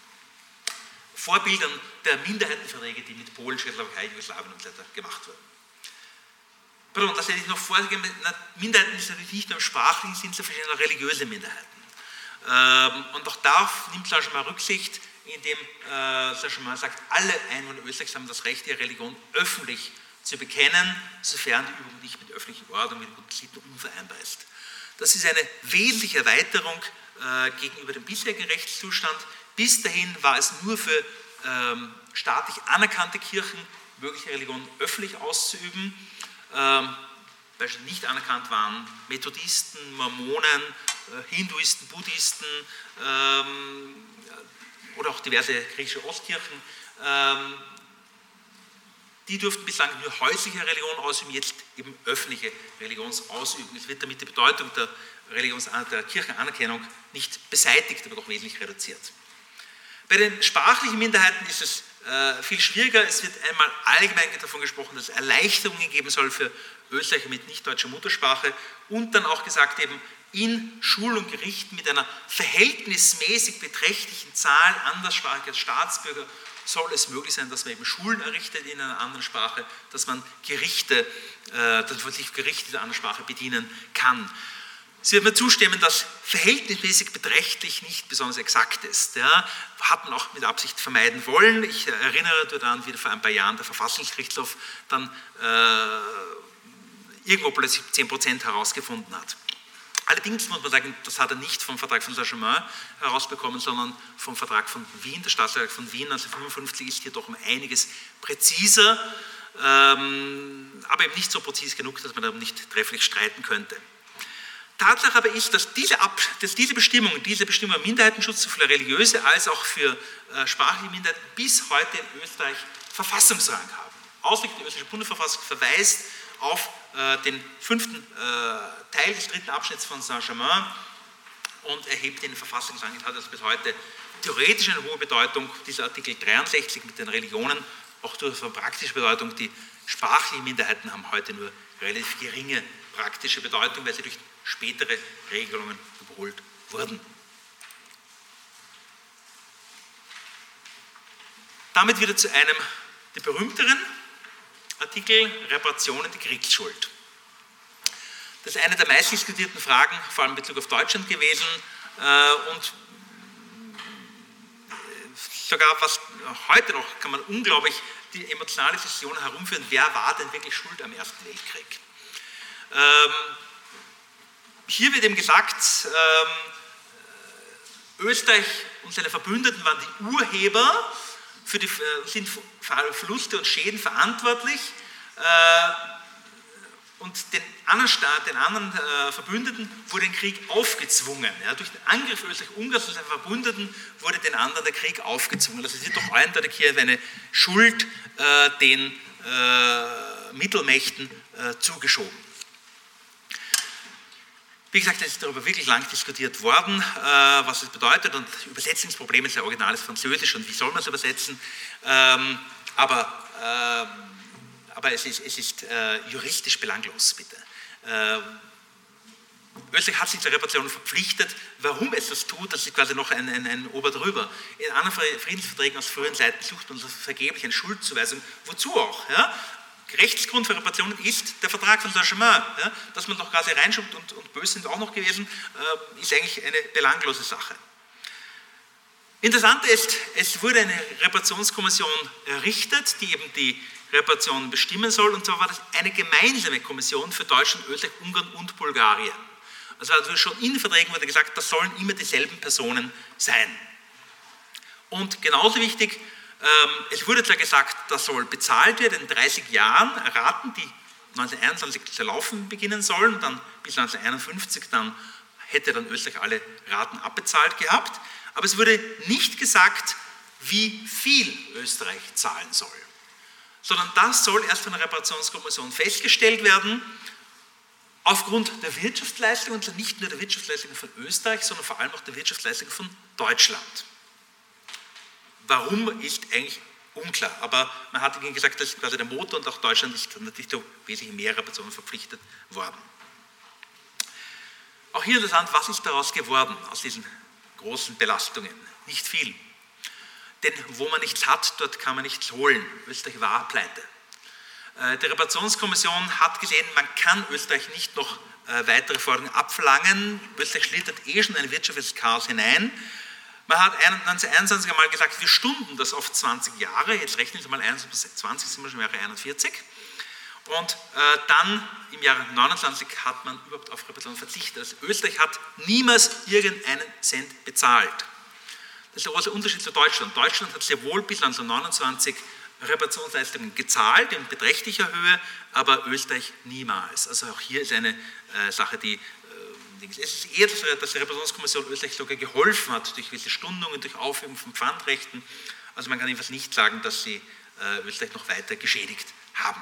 Vorbildern der Minderheitenverträge, die mit Polen, Tschechoslowakei, Jugoslawien und so weiter gemacht wurden. Pardon, das hätte ich noch vorgegeben, Minderheiten ist natürlich nicht nur im sprachlichen Sinn, sondern verschiedene auch religiöse Minderheiten. Und auch darauf nimmt Saint-Germain Rücksicht, indem Saint-Germain sagt, alle Einwohner Österreichs haben das Recht, ihre Religion öffentlich zu bekennen, sofern die Übung nicht mit öffentlichen Ordnung, mit guten Sitten unvereinbar ist. Das ist eine wesentliche Erweiterung gegenüber dem bisherigen Rechtszustand. Bis dahin war es nur für ähm, staatlich anerkannte Kirchen möglich, Religion öffentlich auszuüben. Ähm, beispielsweise nicht anerkannt waren Methodisten, Mormonen, äh, Hinduisten, Buddhisten ähm, oder auch diverse griechische Ostkirchen. Ähm, die durften bislang nur häusliche Religion ausüben, jetzt eben öffentliche Religionsausüben. Es wird damit die Bedeutung der, Religions- der Kirchenanerkennung nicht beseitigt, aber doch wesentlich reduziert. Bei den sprachlichen Minderheiten ist es äh, viel schwieriger. Es wird einmal allgemein davon gesprochen, dass es Erleichterungen geben soll für Österreicher mit nicht deutscher Muttersprache und dann auch gesagt eben, in Schulen und Gerichten mit einer verhältnismäßig beträchtlichen Zahl anderssprachiger Staatsbürger soll es möglich sein, dass man eben Schulen errichtet in einer anderen Sprache, dass man Gerichte, äh, dass man sich Gerichte der anderen Sprache bedienen kann. Sie wird mir zustimmen, dass verhältnismäßig beträchtlich nicht besonders exakt ist. Ja, hat man auch mit Absicht vermeiden wollen. Ich erinnere daran, wie vor ein paar Jahren der Verfassungsgerichtshof dann äh, irgendwo plötzlich zehn Prozent herausgefunden hat. Allerdings muss man sagen, das hat er nicht vom Vertrag von Saint-Germain herausbekommen, sondern vom Vertrag von Wien. Der Staatsvertrag von Wien neunzehnhundertfünfundfünfzig ist hier doch um einiges präziser, ähm, aber eben nicht so präzise genug, dass man da nicht trefflich streiten könnte. Tatsache aber ist, dass diese, Ab dass diese Bestimmung, diese Bestimmung Minderheitenschutz sowohl für religiöse als auch für äh, sprachliche Minderheiten bis heute in Österreich Verfassungsrang haben. Ausdrücklich die österreichische Bundesverfassung verweist auf äh, den fünften äh, Teil des dritten Abschnitts von Saint-Germain und erhebt den Verfassungsrang. Das hat also bis heute theoretisch eine hohe Bedeutung, dieser Artikel dreiundsechzig mit den Religionen, auch durch eine praktische Bedeutung. Die sprachlichen Minderheiten haben heute nur relativ geringe praktische Bedeutung, weil sie durch spätere Regelungen überholt wurden. Damit wieder zu einem der berühmteren Artikel, Reparationen der Kriegsschuld. Das ist eine der meistdiskutierten Fragen, vor allem in Bezug auf Deutschland gewesen äh, und sogar was heute noch kann man unglaublich die emotionale Diskussion herumführen, wer war denn wirklich schuld am Ersten Weltkrieg. Ähm, hier wird eben gesagt, ähm, Österreich und seine Verbündeten waren die Urheber, für die, sind für Verluste und Schäden verantwortlich äh, und den anderen, Staat, den anderen äh, Verbündeten wurde der Krieg aufgezwungen. Ja, durch den Angriff Österreich-Ungarns und seinen Verbündeten wurde den anderen der Krieg aufgezwungen. Also es wird doch eindeutig hier eine Schuld äh, den äh, Mittelmächten äh, zugeschoben. Wie gesagt, es ist darüber wirklich lang diskutiert worden, äh, was es bedeutet, und Übersetzungsproblem ist ja originales Französisch und wie soll man es übersetzen, ähm, aber, äh, aber es ist, es ist äh, juristisch belanglos, bitte. Äh, Österreich hat sich zur Reparation verpflichtet. Warum es das tut, das ist quasi noch ein, ein, ein Oberdrüber. In anderen Friedensverträgen aus früheren Zeiten sucht man so vergeblich eine Schuldzuweisung. Wozu auch? Ja? Rechtsgrund für Reparationen ist der Vertrag von Saint-Germain. Ja? Dass man doch quasi reinschubt und, und böse sind auch noch gewesen, äh, ist eigentlich eine belanglose Sache. Interessant ist, es wurde eine Reparationskommission errichtet, die eben die Reparationen bestimmen soll, und zwar war das eine gemeinsame Kommission für Deutschland, Österreich, Ungarn und Bulgarien. Also, also schon in den Verträgen wurde gesagt, das sollen immer dieselben Personen sein. Und genauso wichtig, ähm, es wurde zwar gesagt, das soll bezahlt werden in dreißig Jahren, Raten, die neunzehnhunderteinundzwanzig zu laufen beginnen sollen, dann bis neunzehnhunderteinundfünfzig, dann hätte dann Österreich alle Raten abbezahlt gehabt, aber es wurde nicht gesagt, wie viel Österreich zahlen soll, sondern das soll erst von der Reparationskommission festgestellt werden, aufgrund der Wirtschaftsleistung, und zwar nicht nur der Wirtschaftsleistung von Österreich, sondern vor allem auch der Wirtschaftsleistung von Deutschland. Warum ist eigentlich unklar, aber man hat ihnen gesagt, das ist quasi der Motor, und auch Deutschland ist natürlich durch wesentlich mehr Reparationen verpflichtet worden. Auch hier interessant, was ist daraus geworden, aus diesen großen Belastungen? Nicht viel. Denn wo man nichts hat, dort kann man nichts holen. Österreich war pleite. Die Reparationskommission hat gesehen, man kann Österreich nicht noch weitere Forderungen abverlangen. Österreich schlittert eh schon in ein wirtschaftliches Chaos hinein. Man hat neunzehnhunderteinundzwanzig einmal gesagt, wir stunden das auf zwanzig Jahre. Jetzt rechnen Sie mal einundzwanzig bis zwanzig, sind wir schon im Jahre einundvierzig. Und äh, dann im Jahre neunundzwanzig hat man überhaupt auf Reparationen verzichtet. Also Österreich hat niemals irgendeinen Cent bezahlt. Das ist der große Unterschied zu Deutschland. Deutschland hat sehr wohl bis neunzehnhundertneunundzwanzig Reparationsleistungen gezahlt, in beträchtlicher Höhe, aber Österreich niemals. Also auch hier ist eine äh, Sache, die, äh, es ist eher, dass, dass die Reparationskommission Österreich sogar geholfen hat, durch gewisse Stundungen, durch Aufhebung von Pfandrechten. Also man kann jedenfalls nicht sagen, dass sie äh, Österreich noch weiter geschädigt haben.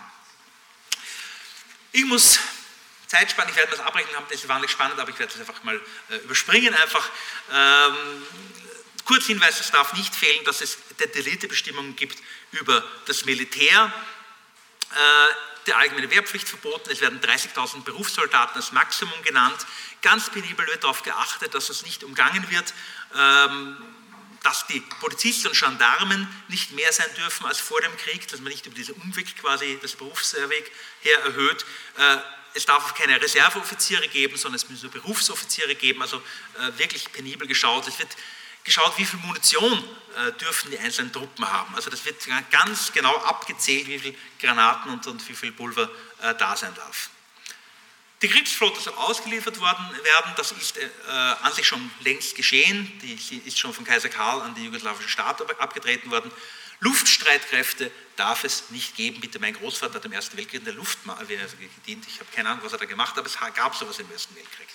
Ich muss Zeit sparen, ich werde das abbrechen, das ist wahnsinnig spannend, aber ich werde das einfach mal äh, überspringen. Einfach. Ähm, Kurz Hinweis, es darf nicht fehlen, dass es detaillierte Bestimmungen gibt über das Militär, äh, der allgemeine Wehrpflicht verboten, es werden dreißigtausend Berufssoldaten als Maximum genannt. Ganz penibel wird darauf geachtet, dass es nicht umgangen wird, ähm, dass die Polizisten und Gendarmen nicht mehr sein dürfen als vor dem Krieg, dass man nicht über diesen Umweg quasi das Berufsweg her erhöht. Äh, es darf auch keine Reserveoffiziere geben, sondern es müssen nur Berufsoffiziere geben, also äh, wirklich penibel geschaut. Es wird geschaut, wie viel Munition äh, dürfen die einzelnen Truppen haben. Also das wird ganz genau abgezählt, wie viel Granaten und, und wie viel Pulver äh, da sein darf. Die Kriegsflotte soll ausgeliefert worden werden, das ist äh, an sich schon längst geschehen, die, die ist schon von Kaiser Karl an die jugoslawischen Staaten abgetreten worden. Luftstreitkräfte darf es nicht geben. Bitte, mein Großvater hat im Ersten Weltkrieg in der Luftwaffe gedient, ich habe keine Ahnung, was er da gemacht hat, aber es gab sowas im Ersten Weltkrieg.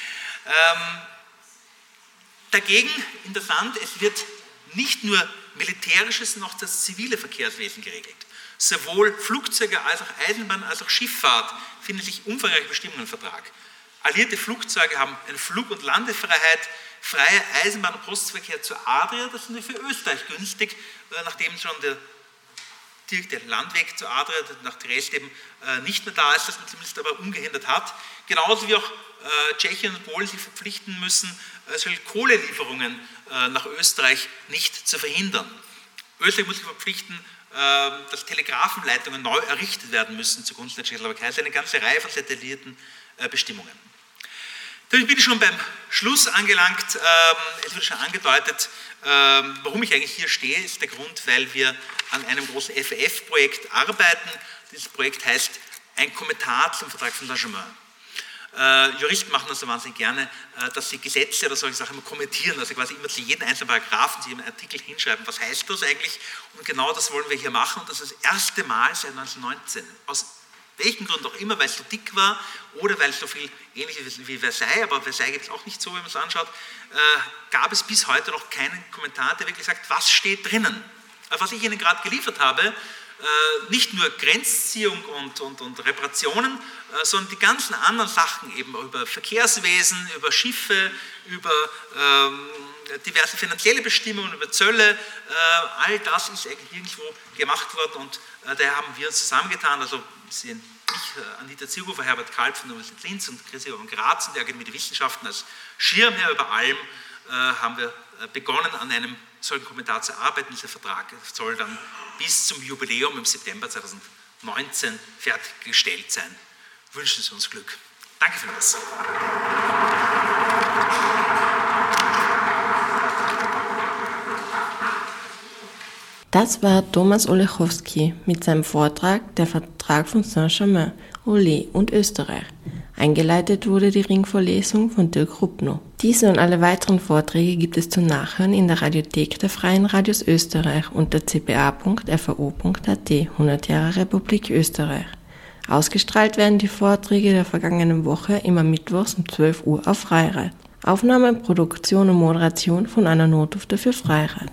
Ähm, dagegen, interessant, es wird nicht nur militärisches, noch das zivile Verkehrswesen geregelt. Sowohl Flugzeuge als auch Eisenbahn als auch Schifffahrt finden sich umfangreiche Bestimmungen im Vertrag. Alliierte Flugzeuge haben eine Flug- und Landefreiheit, freie Eisenbahn- und Postverkehr zur Adria, das ist nur für Österreich günstig, nachdem schon der, der Landweg zur Adria nach Triest eben nicht mehr da ist, das man zumindest aber ungehindert hat. Genauso wie auch Tschechien und Polen sich verpflichten müssen, solche Kohlelieferungen nach Österreich nicht zu verhindern. Österreich muss sich verpflichten, dass Telegrafenleitungen neu errichtet werden müssen zugunsten der Tschechoslowakei. Das ist eine ganze Reihe von detaillierten Bestimmungen. Damit bin ich schon beim Schluss angelangt. Es wurde schon angedeutet, warum ich eigentlich hier stehe, ist der Grund, weil wir an einem großen F E F-Projekt arbeiten. Dieses Projekt heißt ein Kommentar zum Vertrag von Saint-Germain. Äh, Juristen machen das so wahnsinnig gerne, äh, dass sie Gesetze oder solche Sachen immer kommentieren, also quasi immer zu jedem einzelnen Paragraphen, sie einen Artikel hinschreiben, was heißt das eigentlich? Und genau das wollen wir hier machen und das ist das erste Mal seit neunzehnhundertneunzehn. Aus welchem Grund auch immer, weil es so dick war oder weil es so viel ähnlich ist wie Versailles, aber Versailles gibt es auch nicht so, wenn man es anschaut, äh, gab es bis heute noch keinen Kommentar, der wirklich sagt, was steht drinnen. Also was ich Ihnen gerade geliefert habe, nicht nur Grenzziehung und, und, und Reparationen, sondern die ganzen anderen Sachen eben über Verkehrswesen, über Schiffe, über ähm, diverse finanzielle Bestimmungen, über Zölle, äh, all das ist eigentlich irgendwo gemacht worden und äh, daher haben wir uns zusammengetan, also sehen ich, äh, Anita Zierhofer, Herbert Kalb von der Universität Linz und Christoph von Graz und der Akademie der Wissenschaften als Schirmherr über allem äh, haben wir äh, begonnen an einem solchen Kommentar zu arbeiten. Dieser Vertrag soll dann bis zum Jubiläum im September zweitausendneunzehn fertiggestellt sein. Wünschen Sie uns Glück. Danke vielmals. Das war Thomas Olechowski mit seinem Vortrag Der Vertrag von Saint-Germain, Ole und Österreich. Eingeleitet wurde die Ringvorlesung von Dirk Rupnow. Diese und alle weiteren Vorträge gibt es zum Nachhören in der Radiothek der Freien Radios Österreich unter c b a punkt f a o punkt a t, hundert Jahre Republik Österreich. Ausgestrahlt werden die Vorträge der vergangenen Woche immer mittwochs um zwölf Uhr auf Freirad. Aufnahme, Produktion und Moderation von Anna Notdufter für Freirad.